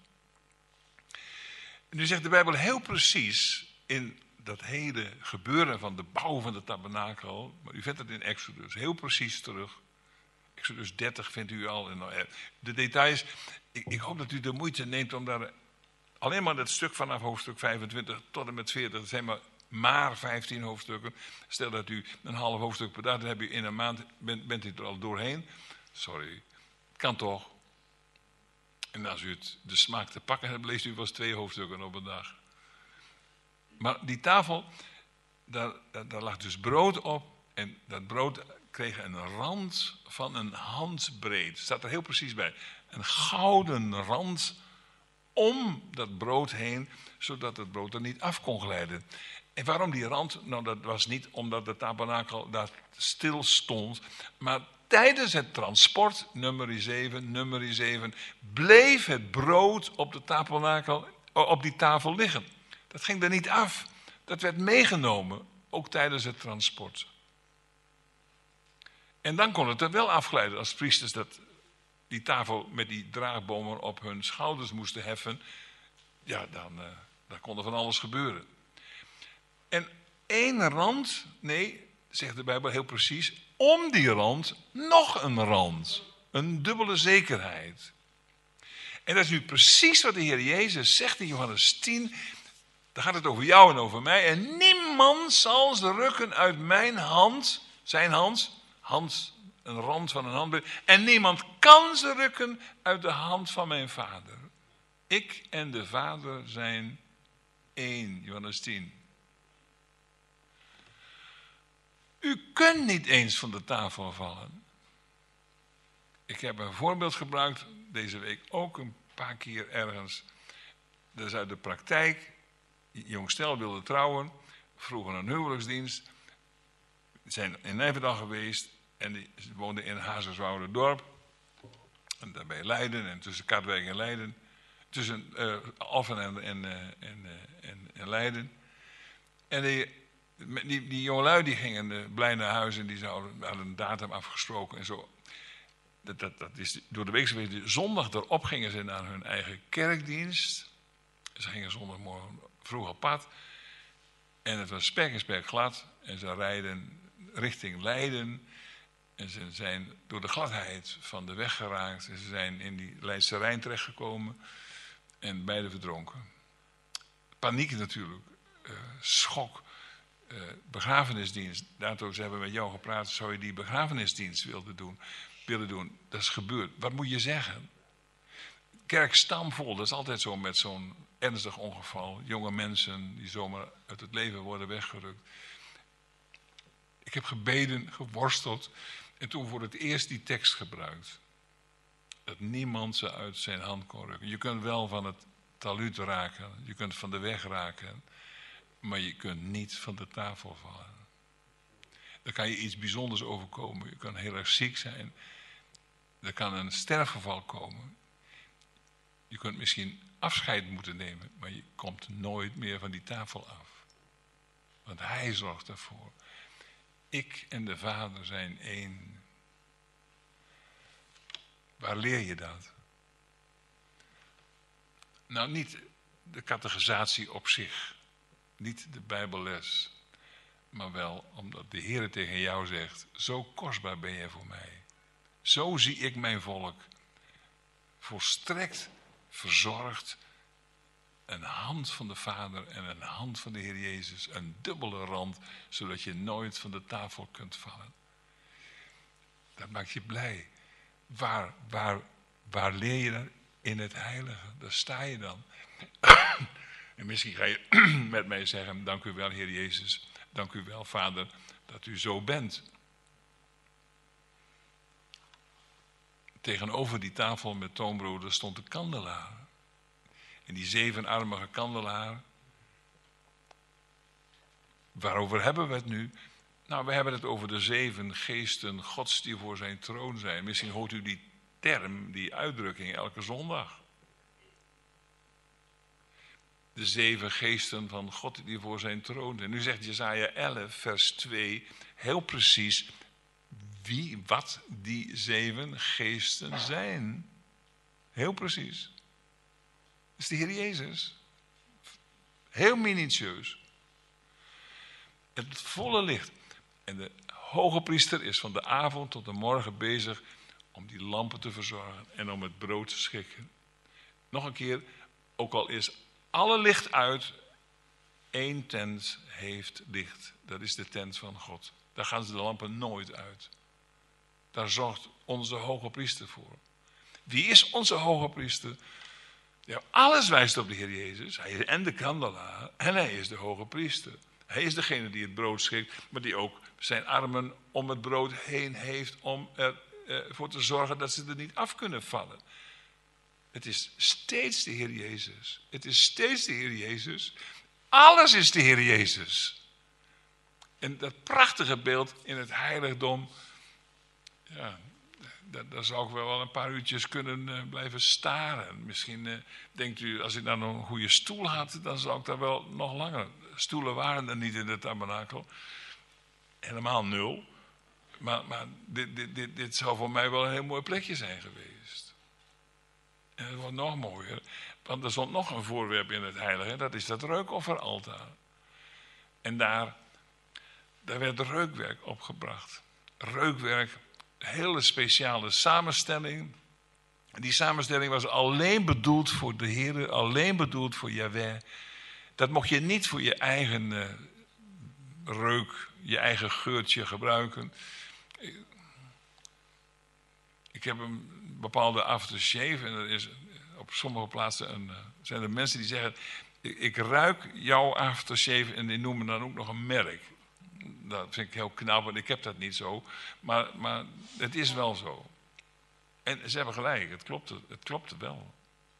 En nu zegt de Bijbel heel precies in dat hele gebeuren van de bouw van de tabernakel, maar u vindt het in Exodus heel precies terug. Exodus 30 vindt u al. De details, ik hoop dat u de moeite neemt om daar alleen maar dat stuk vanaf hoofdstuk 25 tot en met 40, dat zijn maar 15 hoofdstukken. Stel dat u een half hoofdstuk per dag, dan heb u in een maand, bent u er al doorheen. Sorry, kan toch. En als u de smaak te pakken hebt, leest u wel eens 2 hoofdstukken op een dag. Maar die tafel, daar lag dus brood op. En dat brood kreeg een rand van een handbreed. Staat er heel precies bij. Een gouden rand om dat brood heen, zodat het brood er niet af kon glijden. En waarom die rand? Nou, dat was niet omdat de tabernakel daar stil stond, maar tijdens het transport, nummer 7, bleef het brood op de tabernakel, op die tafel liggen. Dat ging er niet af. Dat werd meegenomen, ook tijdens het transport. En dan kon het er wel afglijden als priesters die tafel met die draagbomen op hun schouders moesten heffen. Ja, dan kon er van alles gebeuren. En 1 rand, nee, zegt de Bijbel heel precies, om die rand nog een rand. Een dubbele zekerheid. En dat is nu precies wat de Heer Jezus zegt in Johannes 10. Dan gaat het over jou en over mij. En niemand zal ze rukken uit mijn hand, zijn hand, een rand van een handbreed. En niemand kan ze rukken uit de hand van mijn Vader. Ik en de Vader zijn één, Johannes 10. U kunt niet eens van de tafel vallen. Ik heb een voorbeeld gebruikt, deze week ook een paar keer ergens. Dat is uit de praktijk. Een jong stel wilde trouwen, vroegen een huwelijksdienst. Zijn in Nijverdal geweest en ze woonden in Hazerswoude-dorp. En daarbij Leiden en tussen Katwijk en Leiden. Tussen Alphen en Leiden. En die jongelui die gingen blij naar huis en die hadden een datum afgesproken en zo. Dat is door de week geweest. Zondag erop gingen ze naar hun eigen kerkdienst. Ze gingen zondagmorgen vroeg op pad. En het was spek en spek glad. En ze rijden richting Leiden. En ze zijn door de gladheid van de weg geraakt. En ze zijn in die Leidse Rijn terechtgekomen. En beide verdronken. Paniek natuurlijk. Schok. Begrafenisdienst. Daartoe ze hebben met jou gepraat. Zou je die begrafenisdienst willen doen? Dat is gebeurd. Wat moet je zeggen? Kerk stamvol. Dat is altijd zo met zo'n ernstig ongeval. Jonge mensen die zomaar uit het leven worden weggerukt. Ik heb gebeden, geworsteld. En toen voor het eerst die tekst gebruikt. Dat niemand ze uit zijn hand kon rukken. Je kunt wel van het talud raken. Je kunt van de weg raken. Maar je kunt niet van de tafel vallen. Dan kan je iets bijzonders overkomen. Je kan heel erg ziek zijn. Er kan een sterfgeval komen. Je kunt misschien afscheid moeten nemen. Maar je komt nooit meer van die tafel af. Want hij zorgt ervoor. Ik en de Vader zijn één. Waar leer je dat? Nou, niet de catechisatie op zich. Niet de Bijbelles. Maar wel omdat de Heer tegen jou zegt. Zo kostbaar ben jij voor mij. Zo zie ik mijn volk. Volstrekt verzorgd. Een hand van de Vader en een hand van de Heer Jezus. Een dubbele rand. Zodat je nooit van de tafel kunt vallen. Dat maakt je blij. Waar leer je dat? In het heilige. Daar sta je dan. En misschien ga je met mij zeggen, dank u wel Heer Jezus. Dank u wel Vader dat u zo bent. Tegenover die tafel met toonbroden stond de kandelaar. En die 7-armige kandelaar. Waarover hebben we het nu? Nou, we hebben het over de 7 geesten Gods die voor zijn troon zijn. Misschien hoort u die term, die uitdrukking elke zondag. De 7 geesten van God die voor zijn troon zijn. Nu zegt Jesaja 11 vers 2 heel precies wat die 7 geesten zijn. Heel precies. Dat is de Heer Jezus. Heel minutieus. Het volle licht. En de hoge priester is van de avond tot de morgen bezig om die lampen te verzorgen en om het brood te schikken. Nog een keer, ook al is alle licht uit, 1 tent heeft licht. Dat is de tent van God. Daar gaan ze de lampen nooit uit. Daar zorgt onze hoge priester voor. Wie is onze hoge priester? Ja, alles wijst op de Heer Jezus. Hij is en de kandelaar en hij is de hoge priester. Hij is degene die het brood schikt, maar die ook zijn armen om het brood heen heeft om ervoor te zorgen dat ze er niet af kunnen vallen. Het is steeds de Heer Jezus. Het is steeds de Heer Jezus. Alles is de Heer Jezus. En dat prachtige beeld in het heiligdom, ja, daar zou ik wel een paar uurtjes kunnen blijven staren. Misschien denkt u, als ik dan een goede stoel had, dan zou ik daar wel nog langer. Stoelen waren er niet in de tabernakel. Helemaal 0. Maar dit zou voor mij wel een heel mooi plekje zijn geweest. En het wordt nog mooier, want er stond nog een voorwerp in het heilige. Dat is dat reukofferaltaar. En daar werd reukwerk opgebracht. Reukwerk, een hele speciale samenstelling. Die samenstelling was alleen bedoeld voor de Heer, alleen bedoeld voor Yahweh. Dat mocht je niet voor je eigen reuk, je eigen geurtje gebruiken. Ik heb een bepaalde aftershave en er is op sommige plaatsen zijn er mensen die zeggen: ik ruik jouw aftershave en die noemen dan ook nog een merk. Dat vind ik heel knap, want ik heb dat niet zo. Maar het is wel zo. En ze hebben gelijk, het klopte wel.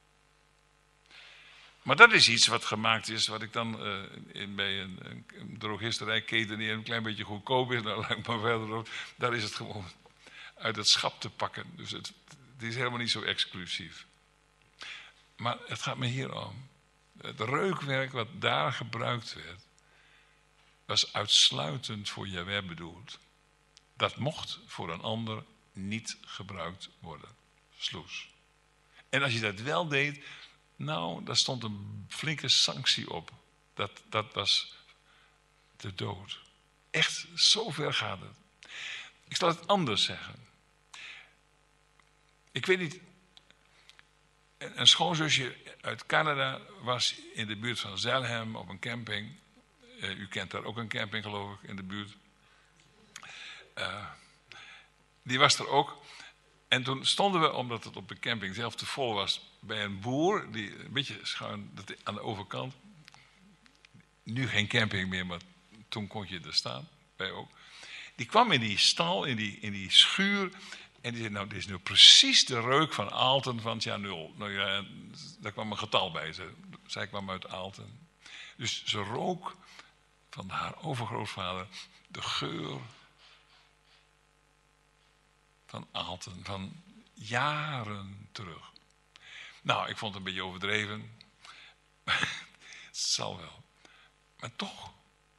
Maar dat is iets wat gemaakt is, wat ik dan bij een drogisterijketen die een klein beetje goedkoop is, daar laat ik maar verder op. Daar is het gewoon uit het schap te pakken. Dus het is helemaal niet zo exclusief. Maar het gaat me hier om. Het reukwerk wat daar gebruikt werd, was uitsluitend voor Yahweh bedoeld. Dat mocht voor een ander niet gebruikt worden. Sloes. En als je dat wel deed, nou, daar stond een flinke sanctie op. Dat was de dood. Echt, zover gaat het. Ik zal het anders zeggen. Ik weet niet, een schoonzusje uit Canada was in de buurt van Zelhem op een camping. U kent daar ook een camping, geloof ik, in de buurt. Die was er ook. En toen stonden we, omdat het op de camping zelf te vol was, bij een boer, die een beetje schuin aan de overkant. Nu geen camping meer, maar toen kon je er staan, wij ook. Die kwam in die stal, in die schuur. En die zei, nou, dit is nu precies de reuk van Aalten van het jaar 0. Nou ja, daar kwam een getal bij. Zij kwam uit Aalten. Dus ze rook van haar overgrootvader de geur van Aalten, van jaren terug. Nou, ik vond het een beetje overdreven. Het zal wel. Maar toch.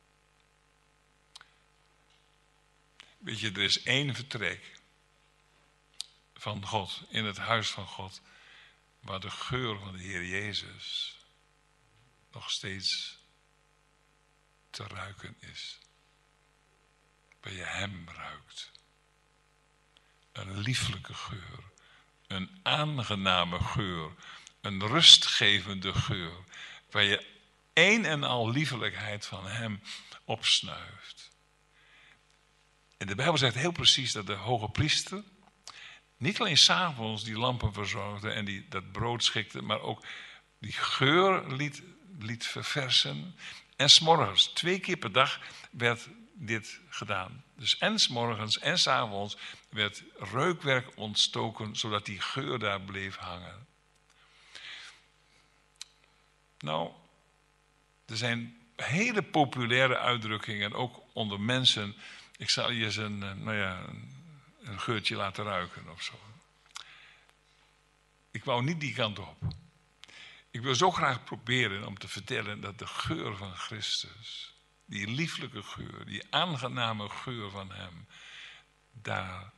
Weet je, er is één vertrek van God, in het huis van God, waar de geur van de Heer Jezus nog steeds te ruiken is. Waar je hem ruikt. Een lieflijke geur, een aangename geur, een rustgevende geur, waar je een en al liefelijkheid van hem opsnuift. En de Bijbel zegt heel precies dat de hoge priester niet alleen 's avonds die lampen verzorgde en dat brood schikte, maar ook die geur liet verversen. En 's morgens, 2 keer per dag, werd dit gedaan. Dus en 's morgens en 's avonds werd reukwerk ontstoken, zodat die geur daar bleef hangen. Nou, er zijn hele populaire uitdrukkingen, ook onder mensen. Ik zal je eens een geurtje laten ruiken of zo. Ik wou niet die kant op. Ik wil zo graag proberen om te vertellen dat de geur van Christus, die lieflijke geur, die aangename geur van hem, daar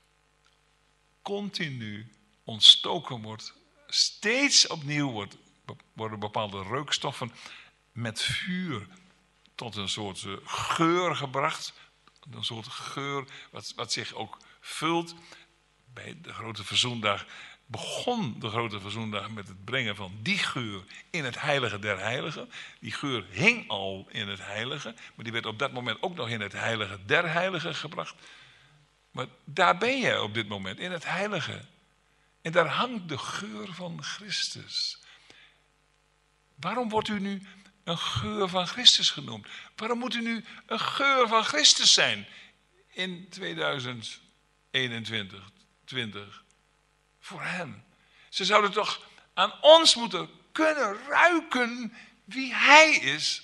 continu ontstoken wordt. Steeds opnieuw worden bepaalde reukstoffen met vuur tot een soort geur gebracht. Een soort geur wat zich ook vult. Bij de Grote Verzoendag begon de Grote Verzoendag met het brengen van die geur in het heilige der heiligen. Die geur hing al in het heilige, maar die werd op dat moment ook nog in het heilige der heiligen gebracht. Maar daar ben je op dit moment, in het heilige. En daar hangt de geur van Christus. Waarom wordt u nu een geur van Christus genoemd? Waarom moet u nu een geur van Christus zijn in 2021, 20? Voor hem. Ze zouden toch aan ons moeten kunnen ruiken wie hij is.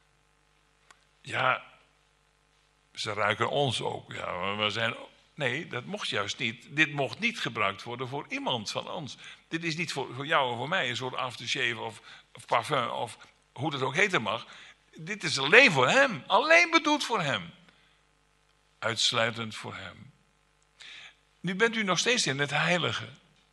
Ja, ze ruiken ons ook. Ja, maar we zijn... Nee, dat mocht juist niet. Dit mocht niet gebruikt worden voor iemand van ons. Dit is niet voor jou of voor mij een soort aftershave of parfum of hoe dat ook heten mag. Dit is alleen voor hem. Alleen bedoeld voor hem. Uitsluitend voor hem. Nu bent u nog steeds in het heilige.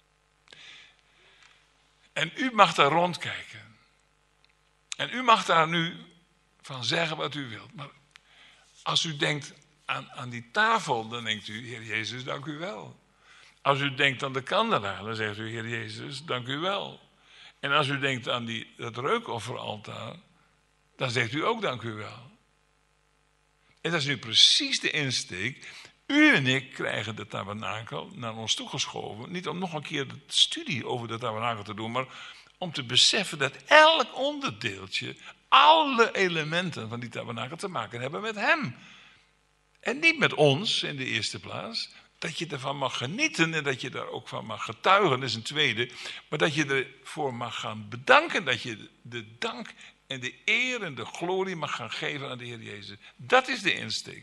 En u mag daar rondkijken. En u mag daar nu van zeggen wat u wilt. Maar als u denkt aan die tafel, dan denkt u, Heer Jezus, dank u wel. Als u denkt aan de kandelaar, dan zegt u, Heer Jezus, dank u wel. En als u denkt aan dat reukofferaltaar, dan zegt u ook dank u wel. En dat is nu precies de insteek. U en ik krijgen de tabernakel naar ons toegeschoven. Niet om nog een keer de studie over de tabernakel te doen, maar om te beseffen dat elk onderdeeltje, alle elementen van die tabernakel te maken hebben met hem. En niet met ons in de eerste plaats. Dat je ervan mag genieten en dat je daar ook van mag getuigen, dat is een tweede. Maar dat je ervoor mag gaan bedanken, dat je de dank en de eer en de glorie mag gaan geven aan de Heer Jezus. Dat is de insteek.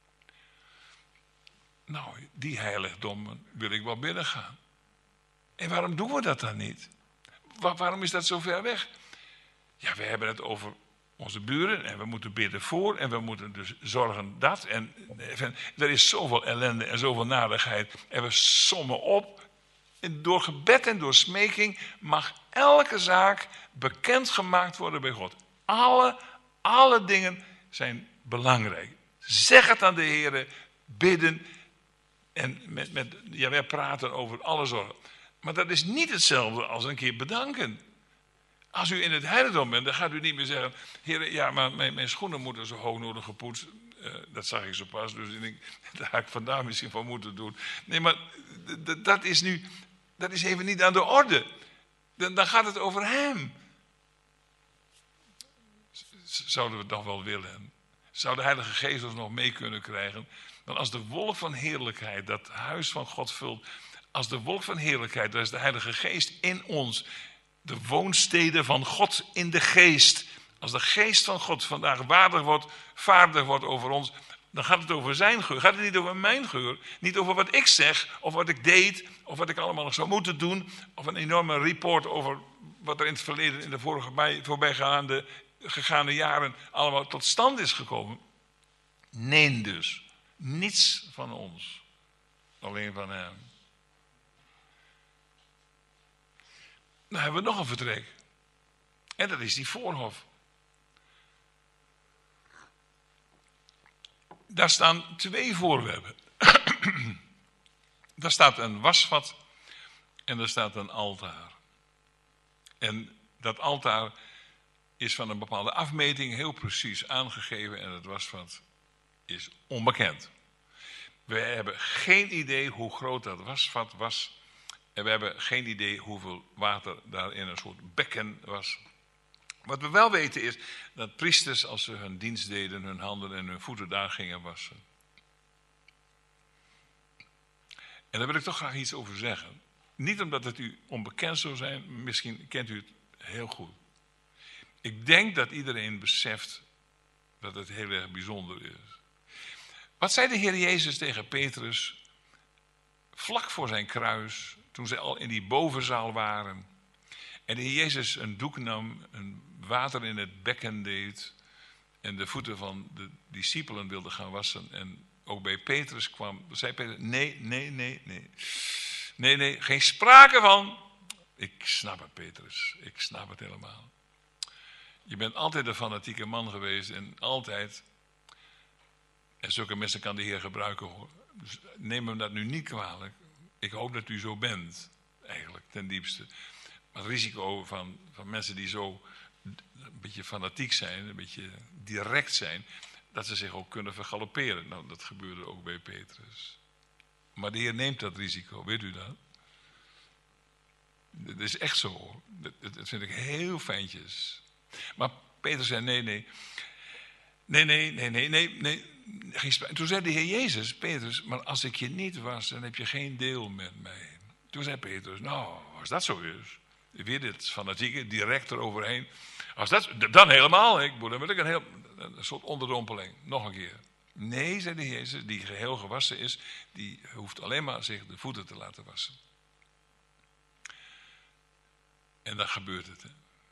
Nou, die heiligdommen wil ik wel binnengaan. En waarom doen we dat dan niet? Waarom is dat zo ver weg? Ja, we hebben het over onze buren en we moeten bidden voor en we moeten dus zorgen dat. En er is zoveel ellende en zoveel narigheid en we sommen op. En door gebed en door smeking mag elke zaak bekendgemaakt worden bij God. Alle dingen zijn belangrijk. Zeg het aan de Heer, bidden en wij praten over alle zorgen. Maar dat is niet hetzelfde als een keer bedanken. Als u in het heiligdom bent, dan gaat u niet meer zeggen, Heer, ja, maar mijn schoenen moeten zo hoog nodig gepoetst. Dat zag ik zo pas, dus ik denk, daar had ik vandaag misschien van moeten doen. Nee, maar dat is even niet aan de orde. Dan gaat het over hem. Zouden we het nog wel willen? Zou de Heilige Geest ons nog mee kunnen krijgen? Want als de wolk van heerlijkheid dat huis van God vult, als de wolk van heerlijkheid, dat is de Heilige Geest in ons, de woonstede van God in de geest. Als de geest van God vandaag vaardig wordt over ons, dan gaat het over zijn geur. Gaat het niet over mijn geur. Niet over wat ik zeg, of wat ik deed, of wat ik allemaal nog zou moeten doen. Of een enorme report over wat er in het verleden, in de voorbijgaande jaren allemaal tot stand is gekomen. Nee dus. Niets van ons. Alleen van hem. Dan hebben we nog een vertrek. En dat is die voorhof. Daar staan 2 voorwerpen. Daar staat een wasvat en er staat een altaar. En dat altaar is van een bepaalde afmeting heel precies aangegeven en het wasvat is onbekend. We hebben geen idee hoe groot dat wasvat was. En we hebben geen idee hoeveel water daar in een soort bekken was. Wat we wel weten is dat priesters, als ze hun dienst deden, hun handen en hun voeten daar gingen wassen. En daar wil ik toch graag iets over zeggen. Niet omdat het u onbekend zou zijn, misschien kent u het heel goed. Ik denk dat iedereen beseft dat het heel erg bijzonder is. Wat zei de Heer Jezus tegen Petrus vlak voor zijn kruis, toen ze al in die bovenzaal waren en de Heer Jezus een doek nam, een water in het bekken deed en de voeten van de discipelen wilde gaan wassen en ook bij Petrus kwam, zei Petrus, nee, geen sprake van. Ik snap het, Petrus, ik snap het helemaal. Je bent altijd een fanatieke man geweest en altijd, en zulke mensen kan de Heer gebruiken hoor. Dus neem hem dat nu niet kwalijk. Ik hoop dat u zo bent, eigenlijk, ten diepste. Maar het risico van mensen die zo een beetje fanatiek zijn, een beetje direct zijn, dat ze zich ook kunnen vergalopperen. Nou, dat gebeurde ook bij Petrus. Maar de Heer neemt dat risico, weet u dat? Dat is echt zo. Dat vind ik heel fijntjes. Maar Petrus zei nee. Toen zei de Heer Jezus, Petrus, maar als ik je niet was, dan heb je geen deel met mij. Toen zei Petrus, nou, als dat zo is, weer dit fanatieke, direct eroverheen. Als dat, dan helemaal, dan wil ik een soort onderdompeling. Nog een keer. Nee, zei de Heer Jezus, die geheel gewassen is, die hoeft alleen maar zich de voeten te laten wassen. En dan gebeurt het. Hè.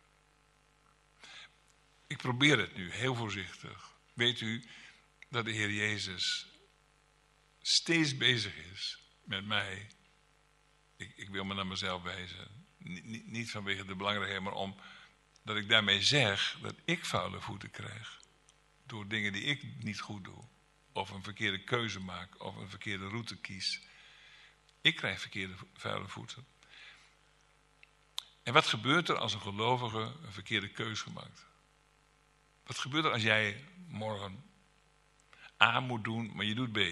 Ik probeer het nu, heel voorzichtig. Weet u dat de Heer Jezus steeds bezig is met mij. Ik wil me naar mezelf wijzen. Niet vanwege de belangrijkheid, maar omdat ik daarmee zeg dat ik vuile voeten krijg. Door dingen die ik niet goed doe. Of een verkeerde keuze maak. Of een verkeerde route kies. Ik krijg vuile voeten. En wat gebeurt er als een gelovige een verkeerde keuze maakt? Wat gebeurt er als jij morgen A moet doen, maar je doet B?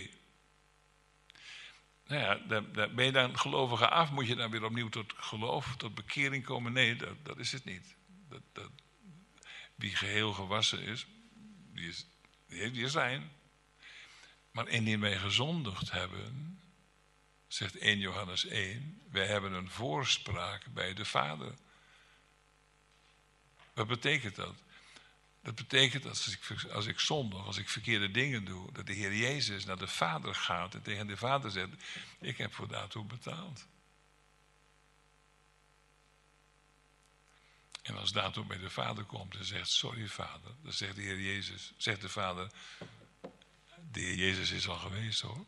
Nou ja, daar ben je dan gelovige af? Moet je dan weer opnieuw tot geloof, tot bekering komen? Nee, dat is het niet. Wie geheel gewassen is, die is rein. Maar indien wij gezondigd hebben, zegt 1 Johannes 1, wij hebben een voorspraak bij de Vader. Wat betekent dat? Dat betekent dat als ik zondig, als ik verkeerde dingen doe, dat de Heer Jezus naar de Vader gaat en tegen de Vader zegt, ik heb voor daartoe betaald. En als daartoe bij de Vader komt en zegt, sorry Vader, dan zegt de Heer Jezus, zegt de Vader, de Heer Jezus is al geweest hoor.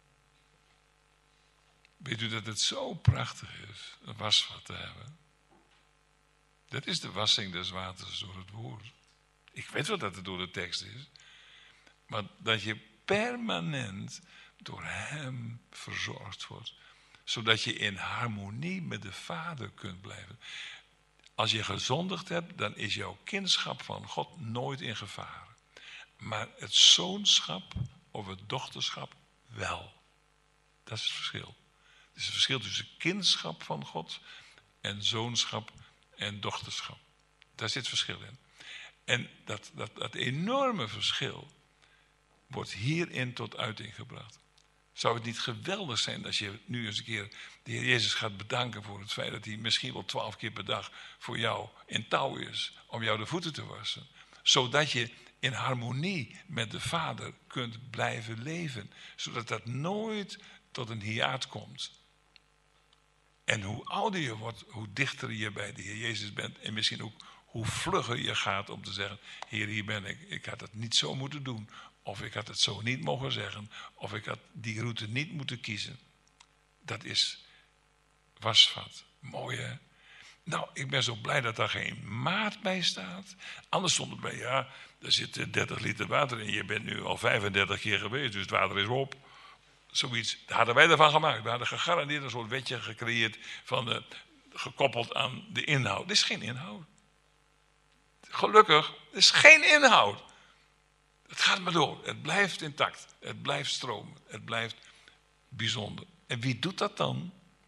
Weet u dat het zo prachtig is, een wasvat te hebben? Dat is de wassing des waters door het woord. Ik weet wel dat het door de tekst is. Maar dat je permanent door hem verzorgd wordt. Zodat je in harmonie met de Vader kunt blijven. Als je gezondigd hebt, dan is jouw kindschap van God nooit in gevaar. Maar het zoonschap of het dochterschap wel. Dat is het verschil. Het is het verschil tussen kindschap van God en zoonschap en dochterschap. Daar zit verschil in. En dat enorme verschil wordt hierin tot uiting gebracht. Zou het niet geweldig zijn als je nu eens een keer de Heer Jezus gaat bedanken voor het feit dat hij misschien wel 12 keer per dag voor jou in touw is om jou de voeten te wassen. Zodat je in harmonie met de Vader kunt blijven leven. Zodat dat nooit tot een hiaat komt. En hoe ouder je wordt, hoe dichter je bij de Heer Jezus bent. En misschien ook hoe vlugger je gaat om te zeggen, Heer, hier ben ik. Ik had het niet zo moeten doen. Of ik had het zo niet mogen zeggen. Of ik had die route niet moeten kiezen. Dat is wasvat. Mooi hè? Nou, ik ben zo blij dat daar geen maat bij staat. Anders stond het bij, ja, er zit 30 liter water in. Je bent nu al 35 keer geweest, dus het water is op. Zoiets, daar hadden wij ervan gemaakt. We hadden gegarandeerd een soort wetje gecreëerd gekoppeld aan de inhoud. Dit is geen inhoud. Gelukkig, er is geen inhoud. Het gaat maar door. Het blijft intact. Het blijft stromen. Het blijft bijzonder. En wie doet dat dan?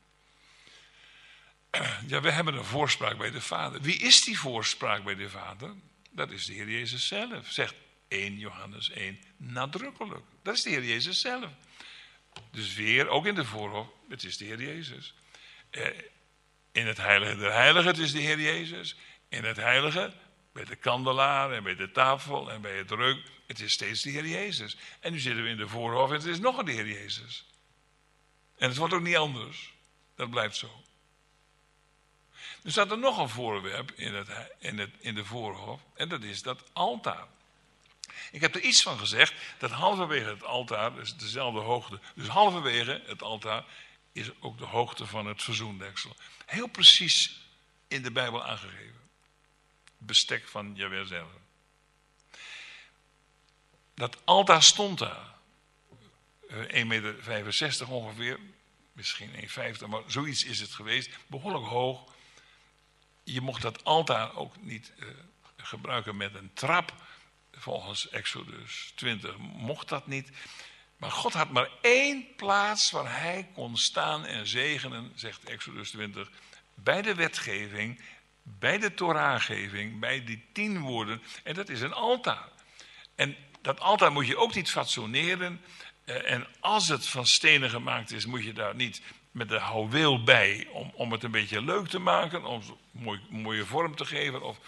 Ja, we hebben een voorspraak bij de Vader. Wie is die voorspraak bij de Vader? Dat is de Heer Jezus zelf. Zegt 1 Johannes 1 nadrukkelijk. Dat is de Heer Jezus zelf. Dus weer, ook in de voorhof, het is de Heer Jezus. In het heilige der heiligen, het is de Heer Jezus. In het heilige, bij de kandelaar en bij de tafel en bij het reuk, het is steeds de Heer Jezus. En nu zitten we in de voorhof en het is nog een de Heer Jezus. En het wordt ook niet anders. Dat blijft zo. Er staat er nog een voorwerp in de voorhof en dat is dat altaar. Ik heb er iets van gezegd, dat halverwege het altaar, dus dezelfde hoogte, dus halverwege het altaar is ook de hoogte van het verzoendeksel. Heel precies in de Bijbel aangegeven. Bestek van Jahweh zelf. Dat altaar stond daar. 1,65 meter ongeveer, misschien 1,50, maar zoiets is het geweest, behoorlijk hoog. Je mocht dat altaar ook niet gebruiken met een trap. Volgens Exodus 20 mocht dat niet. Maar God had maar één plaats waar hij kon staan en zegenen, zegt Exodus 20. bij de wetgeving, bij de Torahgeving, bij die 10 woorden. En dat is een altaar. En dat altaar moet je ook niet fatsoeneren. En als het van stenen gemaakt is, moet je daar niet met de houweel bij om het een beetje leuk te maken, om een mooie vorm te geven of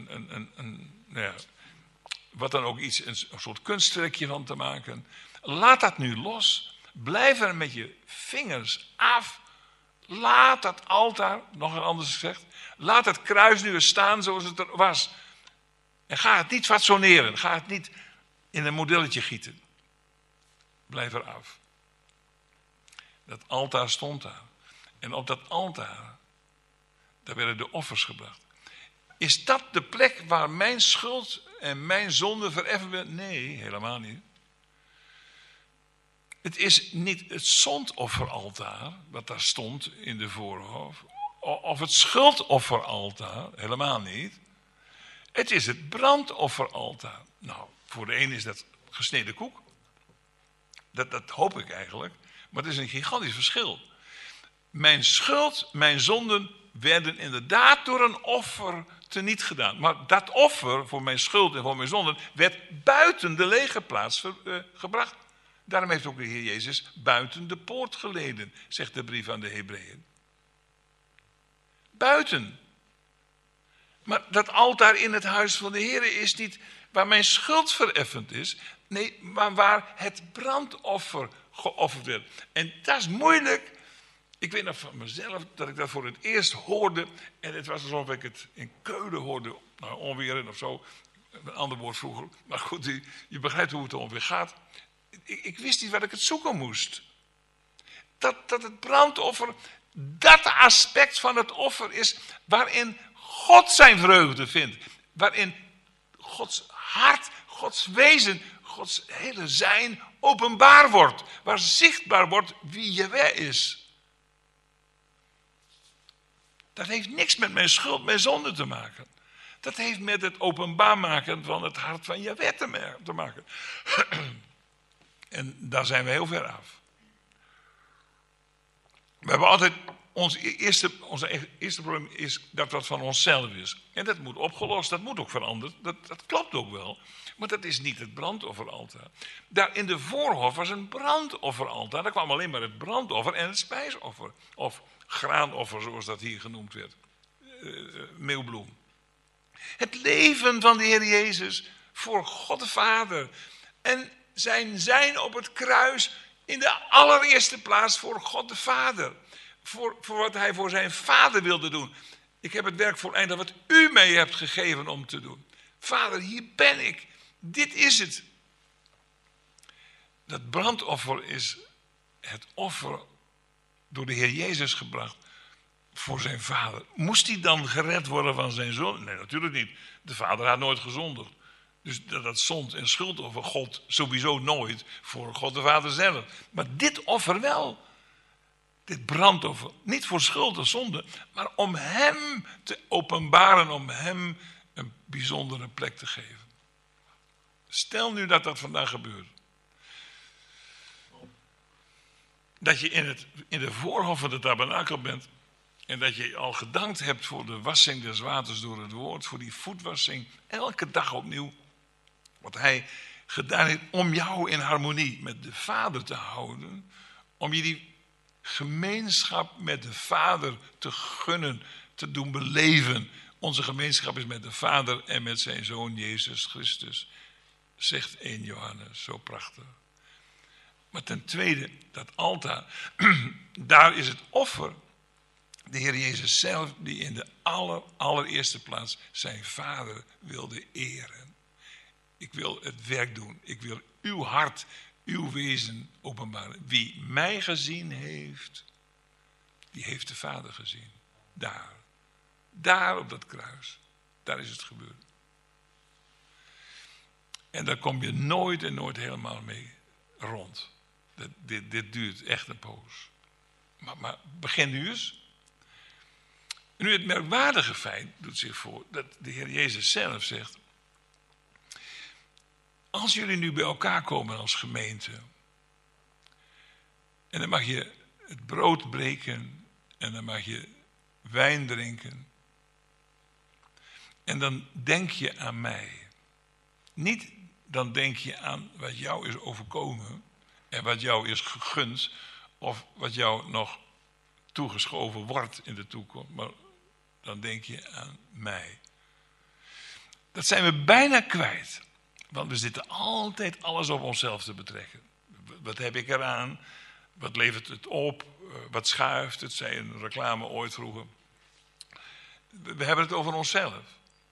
wat dan ook een soort kunstwerkje van te maken. Laat dat nu los. Blijf er met je vingers af. Laat dat altaar, nog een anders gezegd, laat het kruis nu eens staan zoals het er was. En ga het niet fatsoeneren. Ga het niet in een modelletje gieten. Blijf er af. Dat altaar stond daar. En op dat altaar, daar werden de offers gebracht. Is dat de plek waar mijn schuld en mijn zonde vereffend werden? Nee, helemaal niet. Het is niet het zondofferaltaar dat daar stond in de voorhof. Of het schuldofferaltaar, helemaal niet. Het is het brandofferaltaar. Nou, voor de een is dat gesneden koek. Dat hoop ik eigenlijk. Maar het is een gigantisch verschil. Mijn schuld, mijn zonden werden inderdaad door een offer teniet gedaan. Maar dat offer voor mijn schuld en voor mijn zonden werd buiten de legerplaats gebracht. Daarom heeft ook de Heer Jezus buiten de poort geleden, zegt de brief aan de Hebreeën. Buiten. Maar dat altaar in het huis van de Heer is niet waar mijn schuld vereffend is. Nee, maar waar het brandoffer geofferd werd. En dat is moeilijk. Ik weet nog van mezelf dat ik dat voor het eerst hoorde. En het was alsof ik het in Keulen hoorde. Nou, onweer of zo. Een ander woord vroeger. Maar goed, je begrijpt hoe het onweer gaat. Ik wist niet waar ik het zoeken moest. Dat het brandoffer, dat aspect van het offer is waarin God zijn vreugde vindt. Waarin Gods hart, Gods wezen, Gods hele zijn openbaar wordt. Waar zichtbaar wordt wie Jahweh is. Dat heeft niks met mijn schuld, mijn zonde te maken. Dat heeft met het openbaar maken van het hart van Jahweh te maken. En daar zijn we heel ver af. We hebben altijd, ons eerste probleem is dat wat van onszelf is. En dat moet opgelost, dat moet ook veranderd. Dat klopt ook wel. Maar dat is niet het brandofferaltaar. Daar in de voorhof was een brandofferaltaar. Daar kwam alleen maar het brandoffer en het spijsoffer. Of graanoffer, zoals dat hier genoemd werd. Meelbloem. Het leven van de Heer Jezus voor God de Vader. En zijn op het kruis in de allereerste plaats voor God de Vader. Voor wat hij voor zijn Vader wilde doen. Ik heb het werk voleindigd wat u mij hebt gegeven om te doen. Vader, hier ben ik. Dit is het. Dat brandoffer is het offer door de Heer Jezus gebracht voor zijn Vader. Moest hij dan gered worden van zijn zoon? Nee, natuurlijk niet. De Vader had nooit gezondigd. Dus dat zond en schuldoffer God sowieso nooit voor God de Vader zelf. Maar dit offer wel. Dit brandoffer. Niet voor schuld of zonde, maar om hem te openbaren. Om hem een bijzondere plek te geven. Stel nu dat vandaag gebeurt. Dat je in de voorhof van de tabernakel bent. En dat je al gedankt hebt voor de wassing des waters door het woord. Voor die voetwassing. Elke dag opnieuw. Wat hij gedaan heeft om jou in harmonie met de Vader te houden. Om je die gemeenschap met de Vader te gunnen, te doen beleven. Onze gemeenschap is met de Vader en met zijn Zoon Jezus Christus. Zegt 1 Johannes, zo prachtig. Maar ten tweede, dat altaar, daar is het offer. De Heer Jezus zelf, die in de allereerste plaats zijn Vader wilde eren. Ik wil het werk doen. Ik wil uw hart, uw wezen openbaren. Wie mij gezien heeft, die heeft de Vader gezien. Daar op dat kruis. Daar is het gebeurd. En daar kom je nooit en nooit helemaal mee rond. Dit duurt echt een poos. Maar begin nu eens. Nu het merkwaardige feit doet zich voor dat de Heer Jezus zelf zegt: als jullie nu bij elkaar komen als gemeente, en dan mag je het brood breken en dan mag je wijn drinken. En dan denk je aan mij. Niet dan denk je aan wat jou is overkomen en wat jou is gegund of wat jou nog toegeschoven wordt in de toekomst. Maar dan denk je aan mij. Dat zijn we bijna kwijt. Want we zitten altijd alles op onszelf te betrekken. Wat heb ik eraan? Wat levert het op? Wat schuift? Het zei een reclame ooit vroeger. We hebben het over onszelf.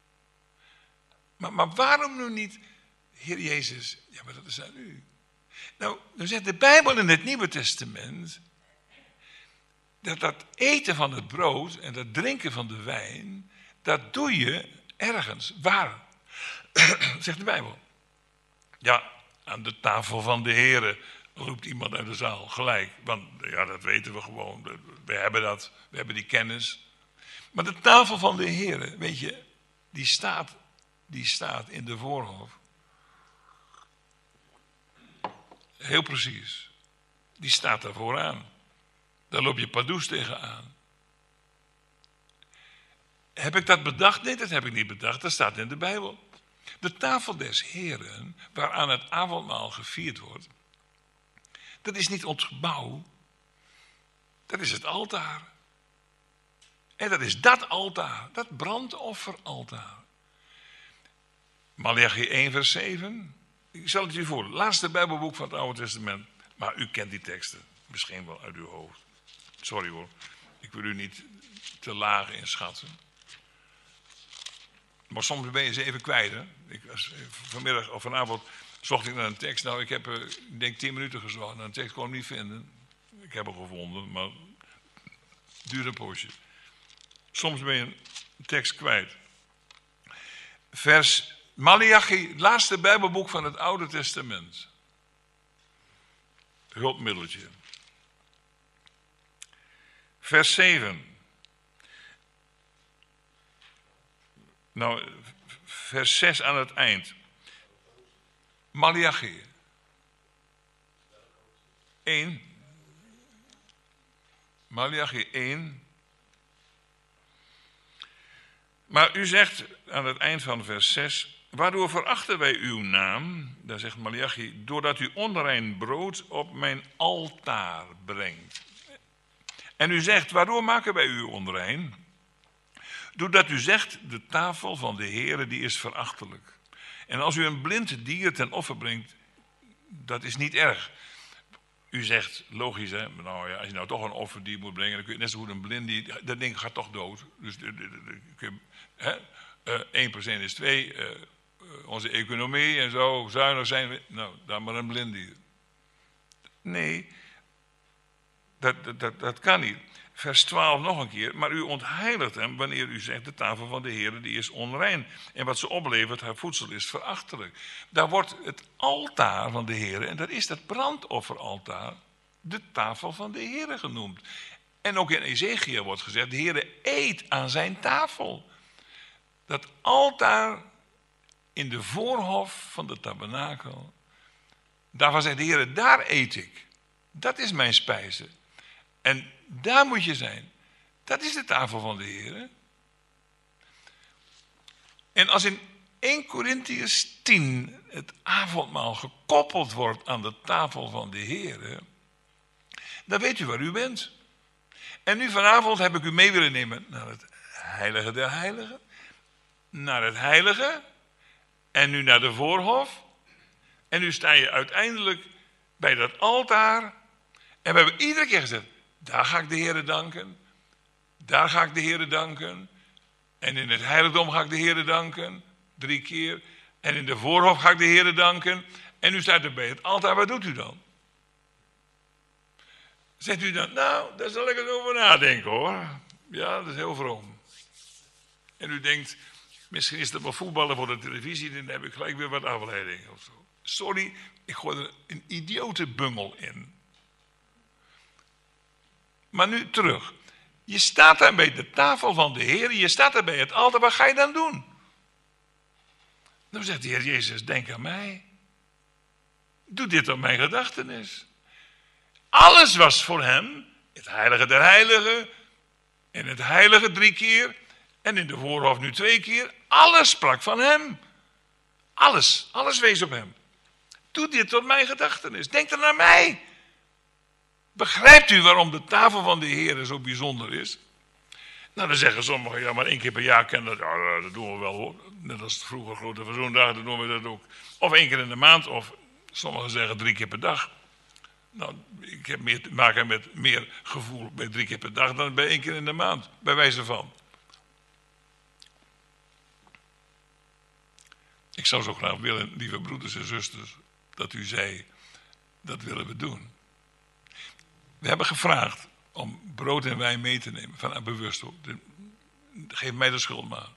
Maar waarom nu niet, Heer Jezus? Ja, maar dat is aan u. Nou, dan zegt de Bijbel in het Nieuwe Testament dat eten van het brood en dat drinken van de wijn, dat doe je ergens. Waar? Zegt de Bijbel. Ja, aan de tafel van de Here, roept iemand uit de zaal gelijk. Want ja, dat weten we gewoon. We hebben dat, we hebben die kennis. Maar de tafel van de Here, weet je, die staat in de voorhof. Heel precies. Die staat daar vooraan. Daar loop je pardoes tegenaan. Heb ik dat bedacht? Nee, dat heb ik niet bedacht. Dat staat in de Bijbel. De tafel des Heren, waaraan het avondmaal gevierd wordt, dat is niet ons gebouw. Dat is het altaar. En dat is dat altaar, dat brandofferaltaar. Maleachi 1 vers 7. Ik zal het u voor. Laatste Bijbelboek van het Oude Testament. Maar u kent die teksten. Misschien wel uit uw hoofd. Sorry hoor. Ik wil u niet te laag inschatten. Maar soms ben je ze even kwijt. Hè? Vanmiddag of vanavond zocht ik naar een tekst. Nou, ik heb ik denk 10 minuten gezocht. Naar een tekst kon ik niet vinden. Ik heb hem gevonden, maar het duurt een poosje. Soms ben je een tekst kwijt. Vers Maleachi, het laatste Bijbelboek van het Oude Testament. Hulpmiddeltje. Vers 7. Nou, vers 6 aan het eind. Maleachi. 1. Maleachi 1. Maar u zegt aan het eind van vers 6... Waardoor verachten wij uw naam, daar zegt Maleachi, doordat u onrein brood op mijn altaar brengt. En u zegt, waardoor maken wij u onrein? Doordat u zegt, de tafel van de Heere die is verachtelijk. En als u een blind dier ten offer brengt, dat is niet erg. U zegt, logisch hè, nou ja, als je nou toch een offerdier moet brengen, dan kun je net zo goed een blind dier, dat ding gaat toch dood. Dus 1 plus 1 is 2, onze economie en zo, zuinig zijn we, nou, dan maar een blind dier. Nee, dat kan niet. Vers 12 nog een keer. Maar u ontheiligt hem wanneer u zegt, de tafel van de Heere die is onrein. En wat ze oplevert, haar voedsel is verachtelijk. Daar wordt het altaar van de Heere, en dat is dat brandofferaltaar, de tafel van de Heere genoemd. En ook in Ezekiel wordt gezegd, de Heere eet aan zijn tafel. Dat altaar in de voorhof van de tabernakel, daarvan zegt de Heere, daar eet ik. Dat is mijn spijze. En daar moet je zijn. Dat is de tafel van de Heer. En als in 1 Korintiërs 10 het avondmaal gekoppeld wordt aan de tafel van de Heer, dan weet u waar u bent. En nu vanavond heb ik u mee willen nemen naar het heilige der heiligen. Naar het heilige. En nu naar de voorhof. En nu sta je uiteindelijk bij dat altaar. En we hebben iedere keer gezegd, daar ga ik de Heere danken. Daar ga ik de Heere danken. En in het heiligdom ga ik de Heere danken. 3 keer. En in de voorhof ga ik de Heere danken. En u staat er bij het altaar. Wat doet u dan? Zegt u dan, nou, daar zal ik eens over nadenken hoor. Ja, dat is heel vroom. En u denkt, misschien is dat wel voetballen voor de televisie. Dan heb ik gelijk weer wat afleiding of zo. Sorry, ik gooi er een idiote bungel in. Maar nu terug. Je staat daar bij de tafel van de Heer. Je staat daar bij het altaar. Wat ga je dan doen? Dan zegt de Heer Jezus, denk aan mij. Doe dit op mijn gedachtenis. Alles was voor hem, het heilige der heiligen, In het heilige 3 keer. En in de voorhof nu 2 keer. Alles sprak van hem. Alles wees op hem. Doe dit tot mijn gedachtenis. Denk dan aan mij. Begrijpt u waarom de tafel van de Heer zo bijzonder is? Nou, dan zeggen sommigen, ja, maar 1 keer per jaar kennen dat. Ja, dat doen we wel hoor. Net als vroeger grote verzoendag, dan doen we dat ook. Of 1 keer in de maand, of sommigen zeggen 3 keer per dag. Nou, ik heb meer te maken met meer gevoel bij 3 keer per dag dan bij 1 keer in de maand, bij wijze van. Ik zou zo graag willen, lieve broeders en zusters, dat u zei, dat willen we doen. We hebben gevraagd om brood en wijn mee te nemen, vanuit bewust. Geef mij de schuld maar.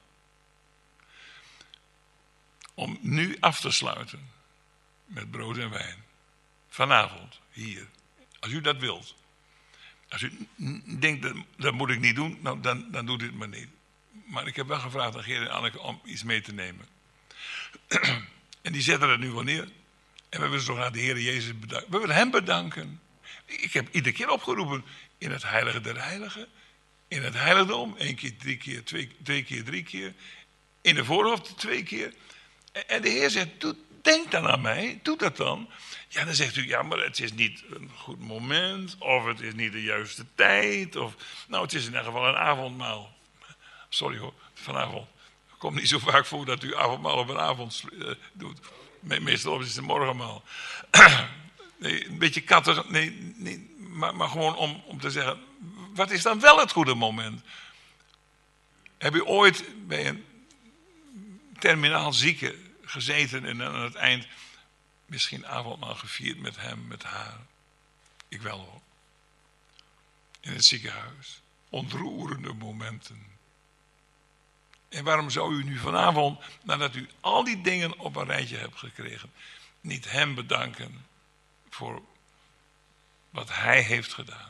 Om nu af te sluiten met brood en wijn. Vanavond, hier. Als u dat wilt. Als u denkt, dat moet ik niet doen, nou, dan doe dit maar niet. Maar ik heb wel gevraagd aan Geert en Anneke om iets mee te nemen. En die zetten het nu wel neer. En we willen zo graag de Heer Jezus bedanken. We willen hem bedanken. Ik heb iedere keer opgeroepen in het heilige der heiligen. In het heiligdom. 1 keer, 3 keer, 2 keer, 3 keer. In de voorhof 2 keer. En de Heer zegt, denk dan aan mij. Doe dat dan. Ja, dan zegt u, ja, maar het is niet een goed moment. Of het is niet de juiste tijd. Of, nou, het is in ieder geval een avondmaal. Sorry hoor, vanavond. Het komt niet zo vaak voor dat u avondmaal op een avond doet. Meestal is het een morgenmaal. Nee, een beetje kattig. Nee, maar gewoon om te zeggen, wat is dan wel het goede moment? Heb u ooit bij een terminaal zieke gezeten en aan het eind misschien avondmaal gevierd met hem, met haar? Ik wel hoor. In het ziekenhuis. Ontroerende momenten. En waarom zou u nu vanavond, nadat u al die dingen op een rijtje hebt gekregen, niet hem bedanken voor wat hij heeft gedaan?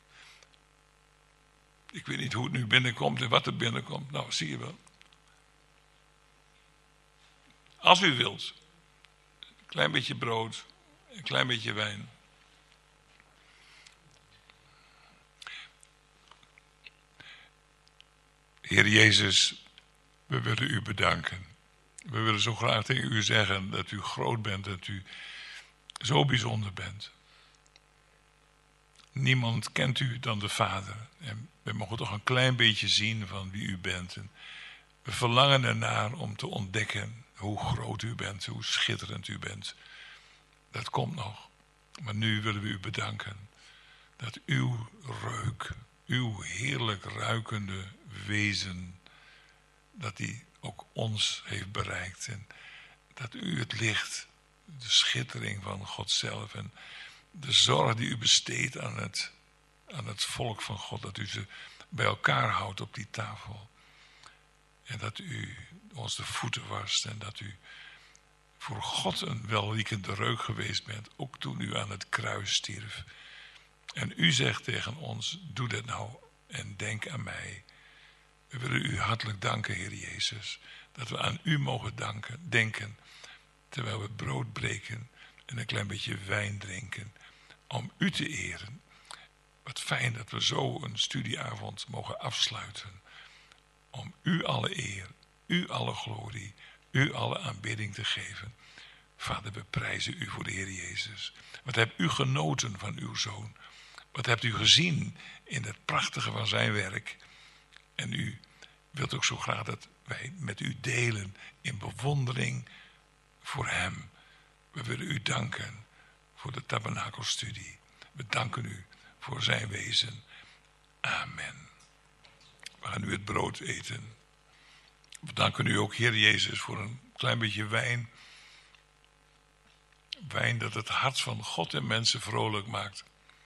Ik weet niet hoe het nu binnenkomt en wat er binnenkomt. Nou, zie je wel. Als u wilt, een klein beetje brood, een klein beetje wijn. Heer Jezus, we willen u bedanken. We willen zo graag tegen u zeggen dat u groot bent, dat u zo bijzonder bent. Niemand kent u dan de Vader. En we mogen toch een klein beetje zien van wie u bent. En we verlangen ernaar om te ontdekken hoe groot u bent, hoe schitterend u bent. Dat komt nog. Maar nu willen we u bedanken dat uw reuk, uw heerlijk ruikende wezen, dat die ook ons heeft bereikt. En dat u het licht, de schittering van God zelf en de zorg die u besteedt aan het volk van God, dat u ze bij elkaar houdt op die tafel. En dat u ons de voeten wast en dat u voor God een welriekende reuk geweest bent, ook toen u aan het kruis stierf. En u zegt tegen ons, doe dat nou en denk aan mij. We willen u hartelijk danken, Heer Jezus, dat we aan u mogen denken, terwijl we brood breken en een klein beetje wijn drinken, om u te eren. Wat fijn dat we zo een studieavond mogen afsluiten, om u alle eer, u alle glorie, u alle aanbidding te geven. Vader, we prijzen u voor de Heer Jezus. Wat hebt u genoten van uw Zoon? Wat hebt u gezien in het prachtige van zijn werk? En u wilt ook zo graag dat wij met u delen in bewondering voor hem. We willen u danken voor de tabernakelstudie. We danken u voor zijn wezen. Amen. We gaan nu het brood eten. We danken u ook, Heer Jezus, voor een klein beetje wijn. Wijn dat het hart van God en mensen vrolijk maakt.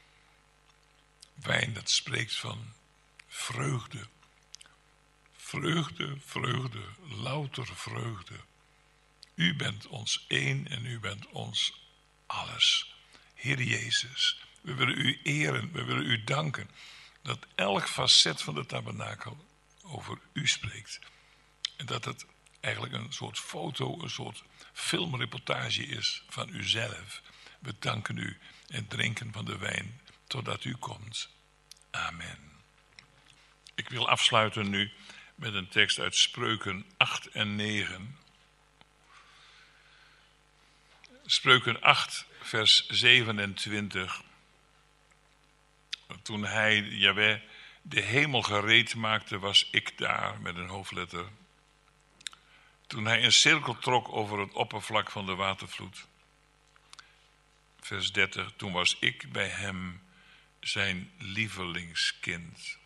Wijn dat spreekt van vreugde. Vreugde, vreugde, louter vreugde. U bent ons één en u bent ons alles. Heer Jezus, we willen u eren, we willen u danken dat elk facet van de tabernakel over u spreekt. En dat het eigenlijk een soort foto, een soort filmreportage is van uzelf. We danken u en drinken van de wijn totdat u komt. Amen. Ik wil afsluiten nu met een tekst uit Spreuken 8 en 9. Spreuken 8, vers 27. Toen hij, Jahweh, de hemel gereed maakte, was ik daar, met een hoofdletter. Toen hij een cirkel trok over het oppervlak van de watervloed. Vers 30, toen was ik bij hem zijn lievelingskind.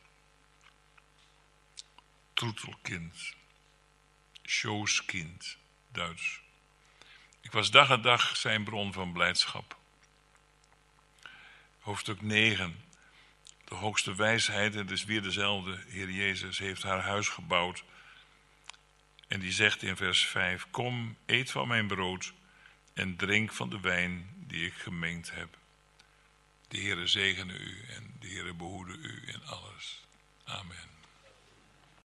Troetelkind. Schoolskind, Duits. Ik was dag en dag zijn bron van blijdschap. Hoofdstuk 9. De hoogste wijsheid, het is weer dezelfde, Heer Jezus, heeft haar huis gebouwd. En die zegt in vers 5, kom, eet van mijn brood en drink van de wijn die ik gemengd heb. De Heere zegene u en de Heere behoede u in alles. Amen.